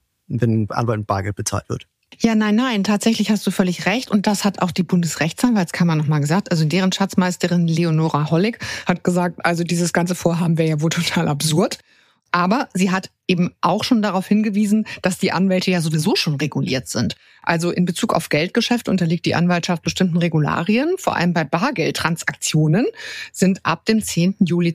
ein Anwalt mit Bargeld bezahlt wird. Ja, nein, tatsächlich hast du völlig recht. Und das hat auch die Bundesrechtsanwaltskammer nochmal gesagt. Also deren Schatzmeisterin Leonora Hollig hat gesagt, also dieses ganze Vorhaben wäre ja wohl total absurd. Aber sie hat eben auch schon darauf hingewiesen, dass die Anwälte ja sowieso schon reguliert sind. Also in Bezug auf Geldgeschäfte unterliegt die Anwaltschaft bestimmten Regularien. Vor allem bei Bargeldtransaktionen sind ab dem 10. Juli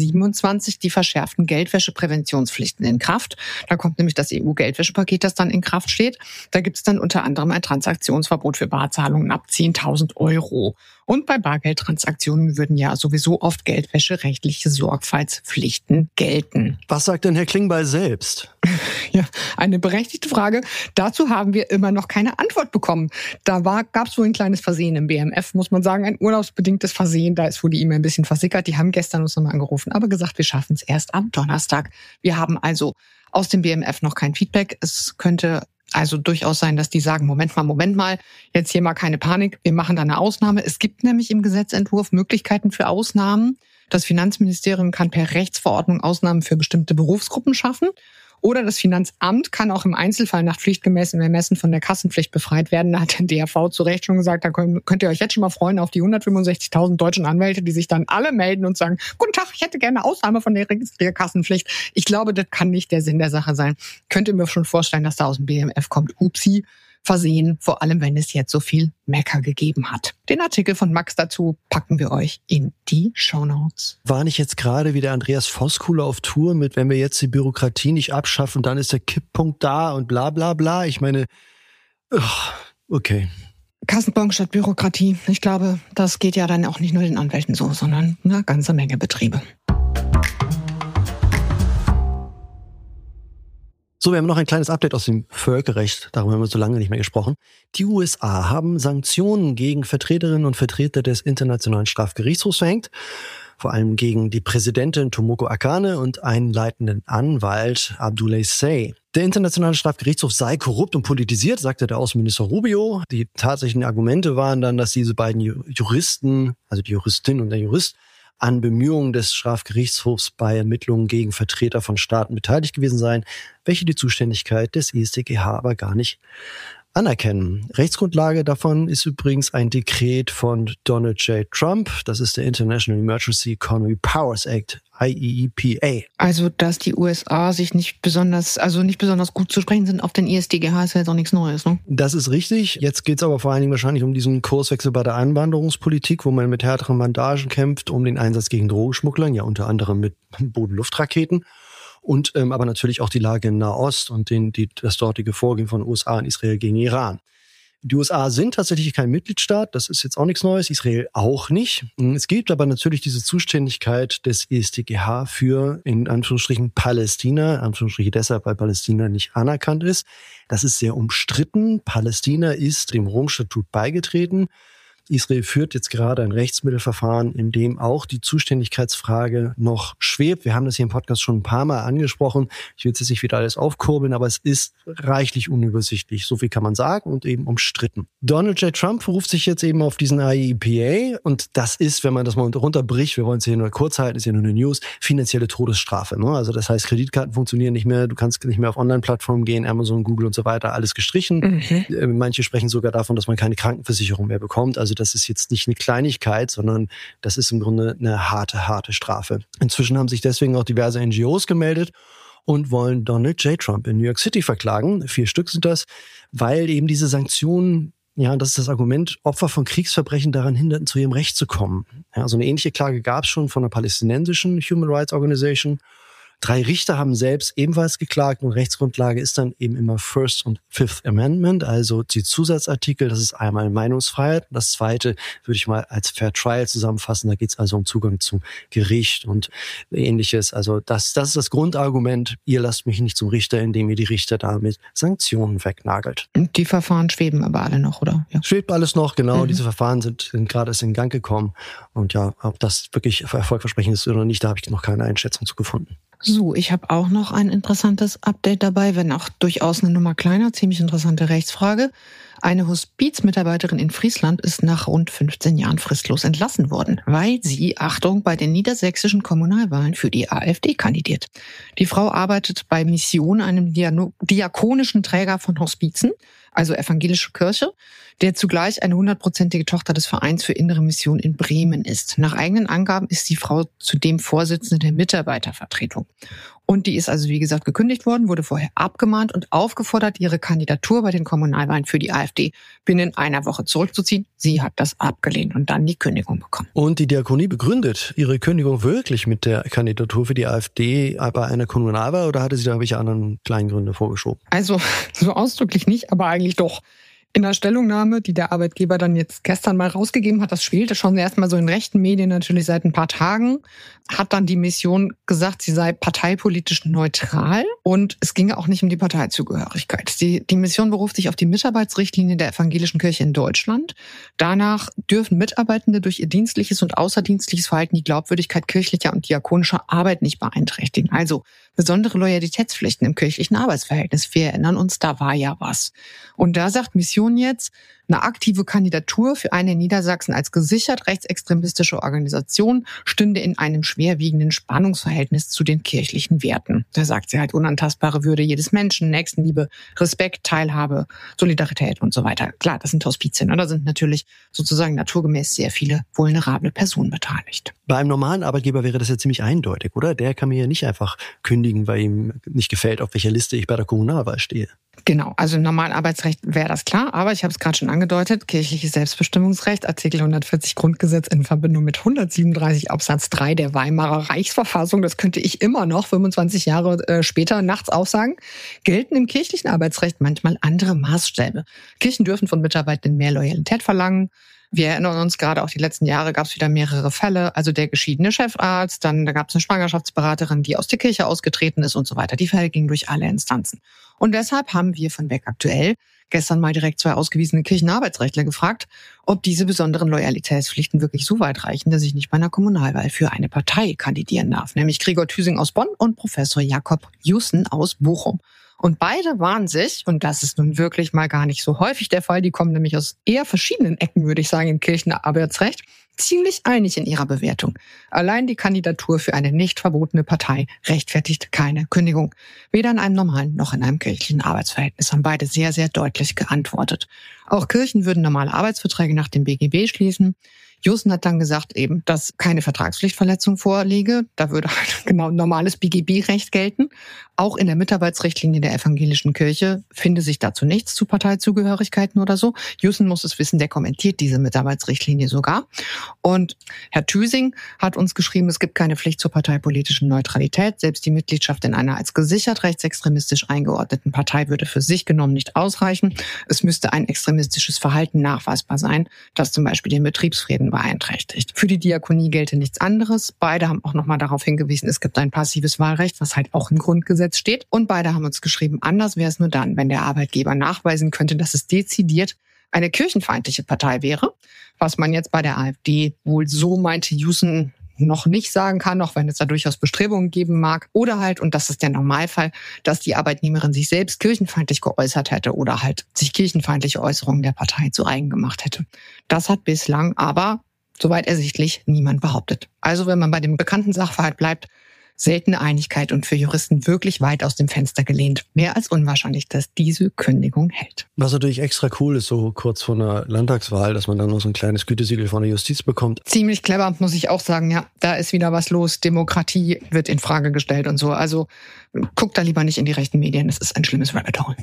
2027 die verschärften Geldwäschepräventionspflichten in Kraft. Da kommt nämlich das EU-Geldwäschepaket, das dann in Kraft steht. Da gibt es dann unter anderem ein Transaktionsverbot für Barzahlungen ab 10.000 Euro. Und bei Bargeldtransaktionen würden ja sowieso oft geldwäscherechtliche Sorgfaltspflichten gelten. Was sagt denn Herr Klingbeil selbst? Ja, eine berechtigte Frage. Dazu haben wir immer noch keine Antwort bekommen. Da gab es wohl ein kleines Versehen im BMF, muss man sagen, ein urlaubsbedingtes Versehen. Da ist wohl die E-Mail ein bisschen versickert. Die haben gestern uns nochmal angerufen, aber gesagt, wir schaffen es erst am Donnerstag. Wir haben also aus dem BMF noch kein Feedback. Es könnte also durchaus sein, dass die sagen, Moment mal, jetzt hier mal keine Panik, wir machen da eine Ausnahme. Es gibt nämlich im Gesetzentwurf Möglichkeiten für Ausnahmen. Das Finanzministerium kann per Rechtsverordnung Ausnahmen für bestimmte Berufsgruppen schaffen. Oder das Finanzamt kann auch im Einzelfall nach pflichtgemäßem Ermessen von der Kassenpflicht befreit werden. Da hat der DAV zu Recht schon gesagt, da könnt ihr euch jetzt schon mal freuen auf die 165.000 deutschen Anwälte, die sich dann alle melden und sagen, guten Tag, ich hätte gerne Ausnahme von der Registrierkassenpflicht. Ich glaube, das kann nicht der Sinn der Sache sein. Könnt ihr mir schon vorstellen, dass da aus dem BMF kommt, upsi, versehen, vor allem wenn es jetzt so viel Mecker gegeben hat. Den Artikel von Max dazu packen wir euch in die Shownotes. War nicht jetzt gerade wieder Andreas Voskuhle auf Tour mit, wenn wir jetzt die Bürokratie nicht abschaffen, dann ist der Kipppunkt da und bla bla bla? Ich meine, okay. Kassenbon statt Bürokratie. Ich glaube, das geht ja dann auch nicht nur den Anwälten so, sondern eine ganze Menge Betriebe. So, wir haben noch ein kleines Update aus dem Völkerrecht. Darüber haben wir so lange nicht mehr gesprochen. Die USA haben Sanktionen gegen Vertreterinnen und Vertreter des Internationalen Strafgerichtshofs verhängt. Vor allem gegen die Präsidentin Tomoko Akane und einen leitenden Anwalt Abdoulaye Say. Der Internationale Strafgerichtshof sei korrupt und politisiert, sagte der Außenminister Rubio. Die tatsächlichen Argumente waren dann, dass diese beiden Juristen, also die Juristin und der Jurist, an Bemühungen des Strafgerichtshofs bei Ermittlungen gegen Vertreter von Staaten beteiligt gewesen seien, welche die Zuständigkeit des IStGH aber gar nicht anerkennen. Rechtsgrundlage davon ist übrigens ein Dekret von Donald J. Trump. Das ist der International Emergency Economic Powers Act, IEEPA. Also, dass die USA sich nicht besonders gut zu sprechen sind auf den IStGH, ist ja jetzt auch nichts Neues, ne? Das ist richtig. Jetzt geht es aber vor allen Dingen wahrscheinlich um diesen Kurswechsel bei der Einwanderungspolitik, wo man mit härteren Bandagen kämpft, um den Einsatz gegen Drogenschmugglern, ja unter anderem mit Boden-Luft-Raketen. Und aber natürlich auch die Lage in Nahost und das dortige Vorgehen von USA und Israel gegen Iran. Die USA sind tatsächlich kein Mitgliedstaat, das ist jetzt auch nichts Neues, Israel auch nicht. Es gibt aber natürlich diese Zuständigkeit des IStGH für, in Anführungsstrichen, Palästina, Anführungsstriche deshalb, weil Palästina nicht anerkannt ist. Das ist sehr umstritten. Palästina ist dem Rom-Statut beigetreten. Israel führt jetzt gerade ein Rechtsmittelverfahren, in dem auch die Zuständigkeitsfrage noch schwebt. Wir haben das hier im Podcast schon ein paar Mal angesprochen. Ich will jetzt nicht wieder alles aufkurbeln, aber es ist reichlich unübersichtlich. So viel kann man sagen und eben umstritten. Donald J. Trump beruft sich jetzt eben auf diesen IEEPA und das ist, wenn man das mal runterbricht, wir wollen es hier nur kurz halten, ist ja nur eine News, finanzielle Todesstrafe. Ne? Also das heißt, Kreditkarten funktionieren nicht mehr, du kannst nicht mehr auf Online-Plattformen gehen, Amazon, Google und so weiter, alles gestrichen. Manche sprechen sogar davon, dass man keine Krankenversicherung mehr bekommt. Also das ist jetzt nicht eine Kleinigkeit, sondern das ist im Grunde eine harte Strafe. Inzwischen haben sich deswegen auch diverse NGOs gemeldet und wollen Donald J. Trump in New York City verklagen. 4 Stück sind das, weil eben diese Sanktionen, ja, das ist das Argument, Opfer von Kriegsverbrechen daran hinderten, zu ihrem Recht zu kommen. Ja, so eine ähnliche Klage gab es schon von einer palästinensischen Human Rights Organization. 3 Richter haben selbst ebenfalls geklagt und Rechtsgrundlage ist dann eben immer First und Fifth Amendment, also die Zusatzartikel, das ist einmal Meinungsfreiheit. Das zweite würde ich mal als Fair Trial zusammenfassen, da geht es also um Zugang zum Gericht und ähnliches. Also das ist das Grundargument, ihr lasst mich nicht zum Richter, indem ihr die Richter damit Sanktionen wegnagelt. Und die Verfahren schweben aber alle noch, oder? Ja. Schwebt alles noch, genau. Diese Verfahren sind gerade erst in Gang gekommen und ja, ob das wirklich erfolgversprechend ist oder nicht, da habe ich noch keine Einschätzung zu gefunden. So, ich habe auch noch ein interessantes Update dabei, wenn auch durchaus eine Nummer kleiner, ziemlich interessante Rechtsfrage. Eine Hospizmitarbeiterin in Friesland ist nach rund 15 Jahren fristlos entlassen worden, weil sie, Achtung, bei den niedersächsischen Kommunalwahlen für die AfD kandidiert. Die Frau arbeitet bei Mission, einem diakonischen Träger von Hospizen, also evangelische Kirche, der zugleich eine 100%ige Tochter des Vereins für innere Mission in Bremen ist. Nach eigenen Angaben ist die Frau zudem Vorsitzende der Mitarbeitervertretung. Und die ist also, wie gesagt, gekündigt worden, wurde vorher abgemahnt und aufgefordert, ihre Kandidatur bei den Kommunalwahlen für die AfD binnen einer Woche zurückzuziehen. Sie hat das abgelehnt und dann die Kündigung bekommen. Und die Diakonie begründet ihre Kündigung wirklich mit der Kandidatur für die AfD bei einer Kommunalwahl oder hatte sie da irgendwelche anderen kleinen Gründe vorgeschoben? Also, so ausdrücklich nicht, aber eigentlich doch. In der Stellungnahme, die der Arbeitgeber dann jetzt gestern mal rausgegeben hat, das spielte schon erstmal so in rechten Medien natürlich seit ein paar Tagen, hat dann die Mission gesagt, sie sei parteipolitisch neutral und es ginge auch nicht um die Parteizugehörigkeit. Die Mission beruft sich auf die Mitarbeitsrichtlinie der evangelischen Kirche in Deutschland. Danach dürfen Mitarbeitende durch ihr dienstliches und außerdienstliches Verhalten die Glaubwürdigkeit kirchlicher und diakonischer Arbeit nicht beeinträchtigen. Also besondere Loyalitätspflichten im kirchlichen Arbeitsverhältnis. Wir erinnern uns, da war ja was. Und da sagt Mission jetzt, eine aktive Kandidatur für eine in Niedersachsen als gesichert rechtsextremistische Organisation stünde in einem schwerwiegenden Spannungsverhältnis zu den kirchlichen Werten. Da sagt sie halt unantastbare Würde jedes Menschen, Nächstenliebe, Respekt, Teilhabe, Solidarität und so weiter. Klar, das sind Hospizien, da sind natürlich sozusagen naturgemäß sehr viele vulnerable Personen beteiligt. Bei einem normalen Arbeitgeber wäre das ja ziemlich eindeutig, oder? Der kann mir ja nicht einfach kündigen, weil ihm nicht gefällt, auf welcher Liste ich bei der Kommunalwahl stehe. Genau, also im normalen Arbeitsrecht wäre das klar, aber ich habe es gerade schon angedeutet, kirchliches Selbstbestimmungsrecht, Artikel 140 Grundgesetz in Verbindung mit 137 Absatz 3 der Weimarer Reichsverfassung, das könnte ich immer noch 25 Jahre später nachts aufsagen, gelten im kirchlichen Arbeitsrecht manchmal andere Maßstäbe. Kirchen dürfen von Mitarbeitenden mehr Loyalität verlangen. Wir erinnern uns, gerade auch die letzten Jahre gab es wieder mehrere Fälle, also der geschiedene Chefarzt, dann da gab es eine Schwangerschaftsberaterin, die aus der Kirche ausgetreten ist und so weiter. Die Fälle gingen durch alle Instanzen. Und deshalb haben wir von Beck aktuell gestern mal direkt 2 ausgewiesene Kirchenarbeitsrechtler gefragt, ob diese besonderen Loyalitätspflichten wirklich so weit reichen, dass ich nicht bei einer Kommunalwahl für eine Partei kandidieren darf. Nämlich Gregor Thüsing aus Bonn und Professor Jakob Jussen aus Bochum. Und beide waren sich, und das ist nun wirklich mal gar nicht so häufig der Fall, die kommen nämlich aus eher verschiedenen Ecken, würde ich sagen, im Kirchenarbeitsrecht, ziemlich einig in ihrer Bewertung. Allein die Kandidatur für eine nicht verbotene Partei rechtfertigt keine Kündigung. Weder in einem normalen noch in einem kirchlichen Arbeitsverhältnis haben beide sehr, sehr deutlich geantwortet. Auch Kirchen würden normale Arbeitsverträge nach dem BGB schließen. Jussen hat dann gesagt eben, dass keine Vertragspflichtverletzung vorliege. Da würde halt genau normales BGB-Recht gelten. Auch in der Mitarbeitsrichtlinie der evangelischen Kirche finde sich dazu nichts zu Parteizugehörigkeiten oder so. Jussen muss es wissen, der kommentiert diese Mitarbeitsrichtlinie sogar. Und Herr Thüsing hat uns geschrieben, es gibt keine Pflicht zur parteipolitischen Neutralität. Selbst die Mitgliedschaft in einer als gesichert rechtsextremistisch eingeordneten Partei würde für sich genommen nicht ausreichen. Es müsste ein extremistisches Verhalten nachweisbar sein, das zum Beispiel den Betriebsfrieden beeinträchtigt. Für die Diakonie gelte nichts anderes. Beide haben auch nochmal darauf hingewiesen, es gibt ein passives Wahlrecht, was halt auch im Grundgesetz steht. Und beide haben uns geschrieben, anders wäre es nur dann, wenn der Arbeitgeber nachweisen könnte, dass es dezidiert eine kirchenfeindliche Partei wäre, was man jetzt bei der AfD wohl, so meinte Jussen, noch nicht sagen kann, auch wenn es da durchaus Bestrebungen geben mag. Oder halt, und das ist der Normalfall, dass die Arbeitnehmerin sich selbst kirchenfeindlich geäußert hätte oder halt sich kirchenfeindliche Äußerungen der Partei zu eigen gemacht hätte. Das hat bislang aber, soweit ersichtlich, niemand behauptet. Also wenn man bei dem bekannten Sachverhalt bleibt, seltene Einigkeit und für Juristen wirklich weit aus dem Fenster gelehnt. Mehr als unwahrscheinlich, dass diese Kündigung hält. Was natürlich extra cool ist, so kurz vor einer Landtagswahl, dass man dann noch so ein kleines Gütesiegel von der Justiz bekommt. Ziemlich clever, muss ich auch sagen, ja. Da ist wieder was los. Demokratie wird in Frage gestellt und so. Also guckt da lieber nicht in die rechten Medien. Das ist ein schlimmes Rabbit Hole.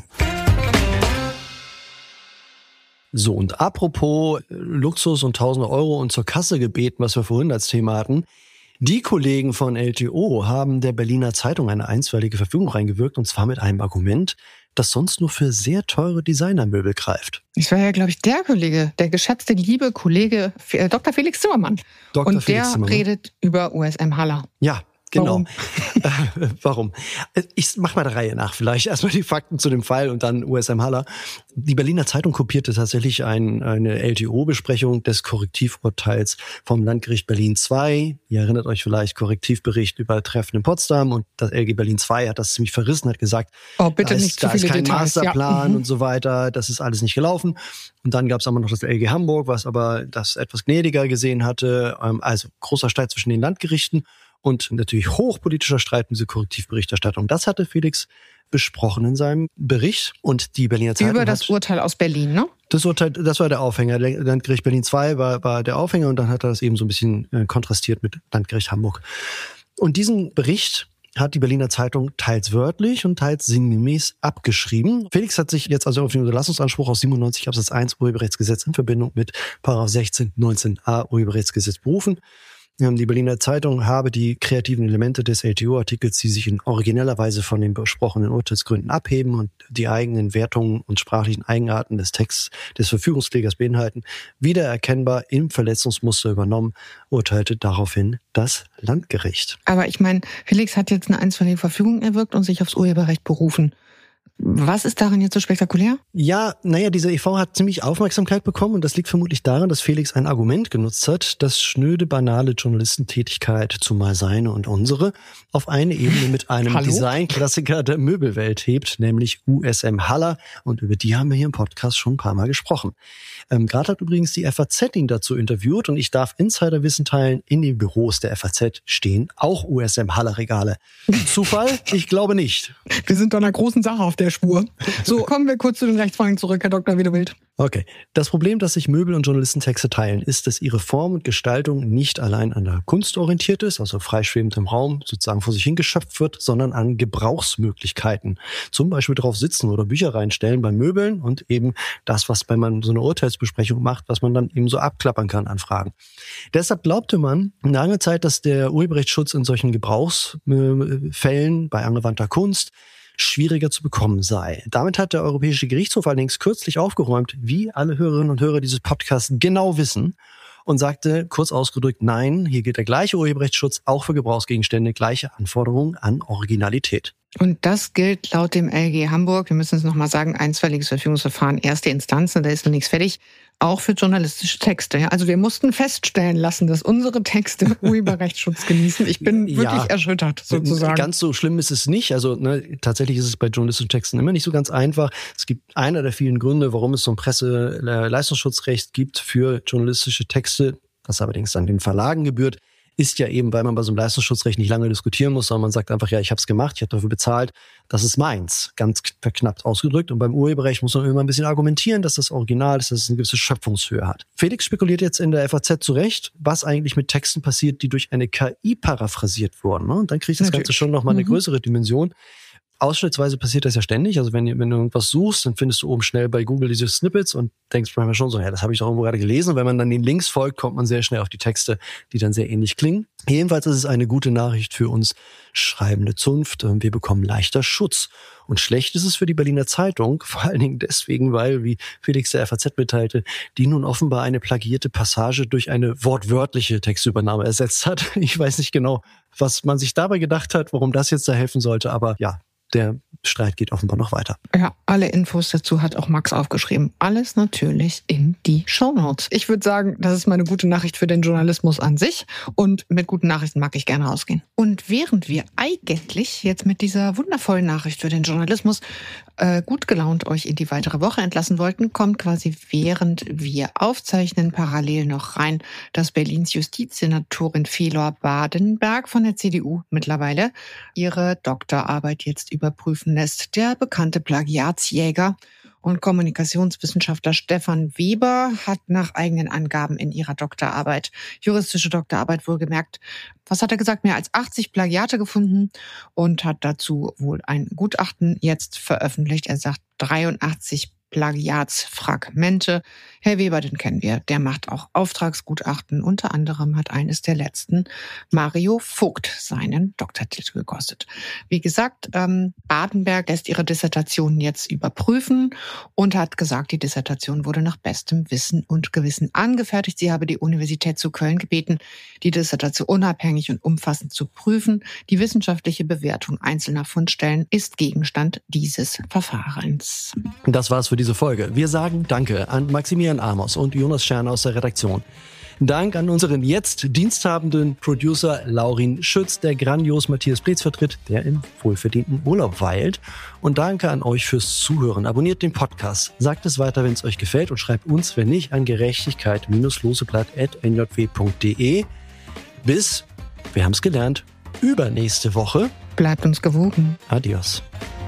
So, und apropos Luxus und tausende Euro und zur Kasse gebeten, was wir vorhin als Thema hatten. Die Kollegen von LTO haben der Berliner Zeitung eine einstweilige Verfügung reingewirkt, und zwar mit einem Argument, das sonst nur für sehr teure Designermöbel greift. Das war ja, glaube ich, der Kollege, der geschätzte, liebe Kollege Dr. Felix Zimmermann. Und der redet über USM Haller. Ja, genau. Warum? Ich mach mal der Reihe nach vielleicht. Erstmal die Fakten zu dem Fall und dann USM Haller. Die Berliner Zeitung kopierte tatsächlich eine LTO-Besprechung des Korrektivurteils vom Landgericht Berlin II. Ihr erinnert euch vielleicht, Korrektivbericht über Treffen in Potsdam, und das LG Berlin II hat das ziemlich verrissen, hat gesagt, bitte nicht zu viele da ist kein Details, Masterplan und so weiter, das ist alles nicht gelaufen. Und dann gab es aber noch das LG Hamburg, was aber das etwas gnädiger gesehen hatte. Also großer Streit zwischen den Landgerichten. Und natürlich hochpolitischer Streit um diese Korrektivberichterstattung. Das hatte Felix besprochen in seinem Bericht. Und die Berliner Zeitung über das Urteil aus Berlin, ne? Das Urteil, das war der Aufhänger. Landgericht Berlin II war der Aufhänger, und dann hat er das eben so ein bisschen kontrastiert mit Landgericht Hamburg. Und diesen Bericht hat die Berliner Zeitung teils wörtlich und teils sinngemäß abgeschrieben. Felix hat sich jetzt also auf den Unterlassungsanspruch aus 97 Absatz 1 Urheberrechtsgesetz in Verbindung mit § 16 19a Urheberrechtsgesetz berufen. Die Berliner Zeitung habe die kreativen Elemente des LTO-Artikels, die sich in origineller Weise von den besprochenen Urteilsgründen abheben und die eigenen Wertungen und sprachlichen Eigenarten des Texts des Verfügungsklägers beinhalten, wiedererkennbar im Verletzungsmuster übernommen, urteilte daraufhin das Landgericht. Aber ich meine, Felix hat jetzt eine einstweilige Verfügung erwirkt und sich aufs Urheberrecht berufen. Was ist darin jetzt so spektakulär? Ja, dieser EV hat ziemlich Aufmerksamkeit bekommen und das liegt vermutlich daran, dass Felix ein Argument genutzt hat, dass schnöde, banale Journalistentätigkeit, zumal seine und unsere, auf eine Ebene mit einem Designklassiker der Möbelwelt hebt, nämlich USM Haller, und über die haben wir hier im Podcast schon ein paar Mal gesprochen. Gerade hat übrigens die FAZ ihn dazu interviewt und ich darf Insiderwissen teilen, in den Büros der FAZ stehen auch USM Haller Regale. Zufall? Ich glaube nicht. Wir sind doch einer großen Sache auf der Spur. So, kommen wir kurz zu den Rechtsfragen zurück, Herr Dr. Wiedewild. Okay. Das Problem, das sich Möbel- und Journalistentexte teilen, ist, dass ihre Form und Gestaltung nicht allein an der Kunst orientiert ist, also freischwebend im Raum sozusagen vor sich hingeschöpft wird, sondern an Gebrauchsmöglichkeiten. Zum Beispiel drauf sitzen oder Bücher reinstellen bei Möbeln und eben das, was wenn man so eine Urteilsbesprechung macht, was man dann eben so abklappern kann an Fragen. Deshalb glaubte man lange Zeit, dass der Urheberrechtsschutz in solchen Gebrauchsfällen bei angewandter Kunst schwieriger zu bekommen sei. Damit hat der Europäische Gerichtshof allerdings kürzlich aufgeräumt, wie alle Hörerinnen und Hörer dieses Podcasts genau wissen, und sagte, kurz ausgedrückt, nein, hier gilt der gleiche Urheberrechtsschutz auch für Gebrauchsgegenstände, gleiche Anforderungen an Originalität. Und das gilt laut dem LG Hamburg, wir müssen es nochmal sagen, einstweiliges Verfügungsverfahren, erste Instanz, da ist noch nichts fertig, auch für journalistische Texte. Ja? Also wir mussten feststellen lassen, dass unsere Texte Urheberrechtsschutz genießen. Ich bin wirklich erschüttert, sozusagen. Ganz so schlimm ist es nicht. Also tatsächlich ist es bei journalistischen Texten immer nicht so ganz einfach. Es gibt einer der vielen Gründe, warum es so ein Presseleistungsschutzrecht gibt für journalistische Texte, das allerdings dann den Verlagen gebührt, ist ja eben, weil man bei so einem Leistungsschutzrecht nicht lange diskutieren muss, sondern man sagt einfach, ja, ich habe es gemacht, ich habe dafür bezahlt, das ist meins, ganz verknappt ausgedrückt. Und beim Urheberrecht muss man immer ein bisschen argumentieren, dass das Original ist, dass es eine gewisse Schöpfungshöhe hat. Felix spekuliert jetzt in der FAZ zurecht, was eigentlich mit Texten passiert, die durch eine KI paraphrasiert wurden. Und dann kriegt das Ganze schon nochmal eine größere Dimension. Ausschnittsweise passiert das ja ständig. Also wenn du irgendwas suchst, dann findest du oben schnell bei Google diese Snippets und denkst manchmal schon so, ja, das habe ich doch irgendwo gerade gelesen. Und wenn man dann den Links folgt, kommt man sehr schnell auf die Texte, die dann sehr ähnlich klingen. Jedenfalls ist es eine gute Nachricht für uns schreibende Zunft. Wir bekommen leichter Schutz. Und schlecht ist es für die Berliner Zeitung, vor allen Dingen deswegen, weil, wie Felix der FAZ mitteilte, die nun offenbar eine plagiierte Passage durch eine wortwörtliche Textübernahme ersetzt hat. Ich weiß nicht genau, was man sich dabei gedacht hat, warum das jetzt da helfen sollte, aber ja, der Streit geht offenbar noch weiter. Ja, alle Infos dazu hat auch Max aufgeschrieben. Alles natürlich in die Shownotes. Ich würde sagen, das ist mal eine gute Nachricht für den Journalismus an sich. Und mit guten Nachrichten mag ich gerne rausgehen. Und während wir eigentlich jetzt mit dieser wundervollen Nachricht für den Journalismus gut gelaunt euch in die weitere Woche entlassen wollten, kommt quasi während wir aufzeichnen parallel noch rein, dass Berlins Justizsenatorin Felor Badenberg von der CDU mittlerweile ihre Doktorarbeit jetzt überprüfen lässt. Der bekannte Plagiatsjäger und Kommunikationswissenschaftler Stefan Weber hat nach eigenen Angaben in ihrer Doktorarbeit, juristische Doktorarbeit wohlgemerkt, was hat er gesagt, mehr als 80 Plagiate gefunden und hat dazu wohl ein Gutachten jetzt veröffentlicht. Er sagt 83 Plagiatsfragmente. Herr Weber, den kennen wir, der macht auch Auftragsgutachten. Unter anderem hat eines der letzten Mario Vogt seinen Doktortitel gekostet. Wie gesagt, Badenberg lässt ihre Dissertation jetzt überprüfen und hat gesagt, die Dissertation wurde nach bestem Wissen und Gewissen angefertigt. Sie habe die Universität zu Köln gebeten, die Dissertation unabhängig und umfassend zu prüfen. Die wissenschaftliche Bewertung einzelner Fundstellen ist Gegenstand dieses Verfahrens. Das war's für diese Folge. Wir sagen Danke an Maximilian Amos und Jonas Schern aus der Redaktion. Dank an unseren jetzt diensthabenden Producer Laurin Schütz, der grandios Matthias Bleetz vertritt, der im wohlverdienten Urlaub weilt. Und danke an euch fürs Zuhören. Abonniert den Podcast, sagt es weiter, wenn es euch gefällt und schreibt uns, wenn nicht, an gerechtigkeit-loseblatt@njw.de. Bis, wir haben es gelernt, übernächste Woche. Bleibt uns gewogen. Adios.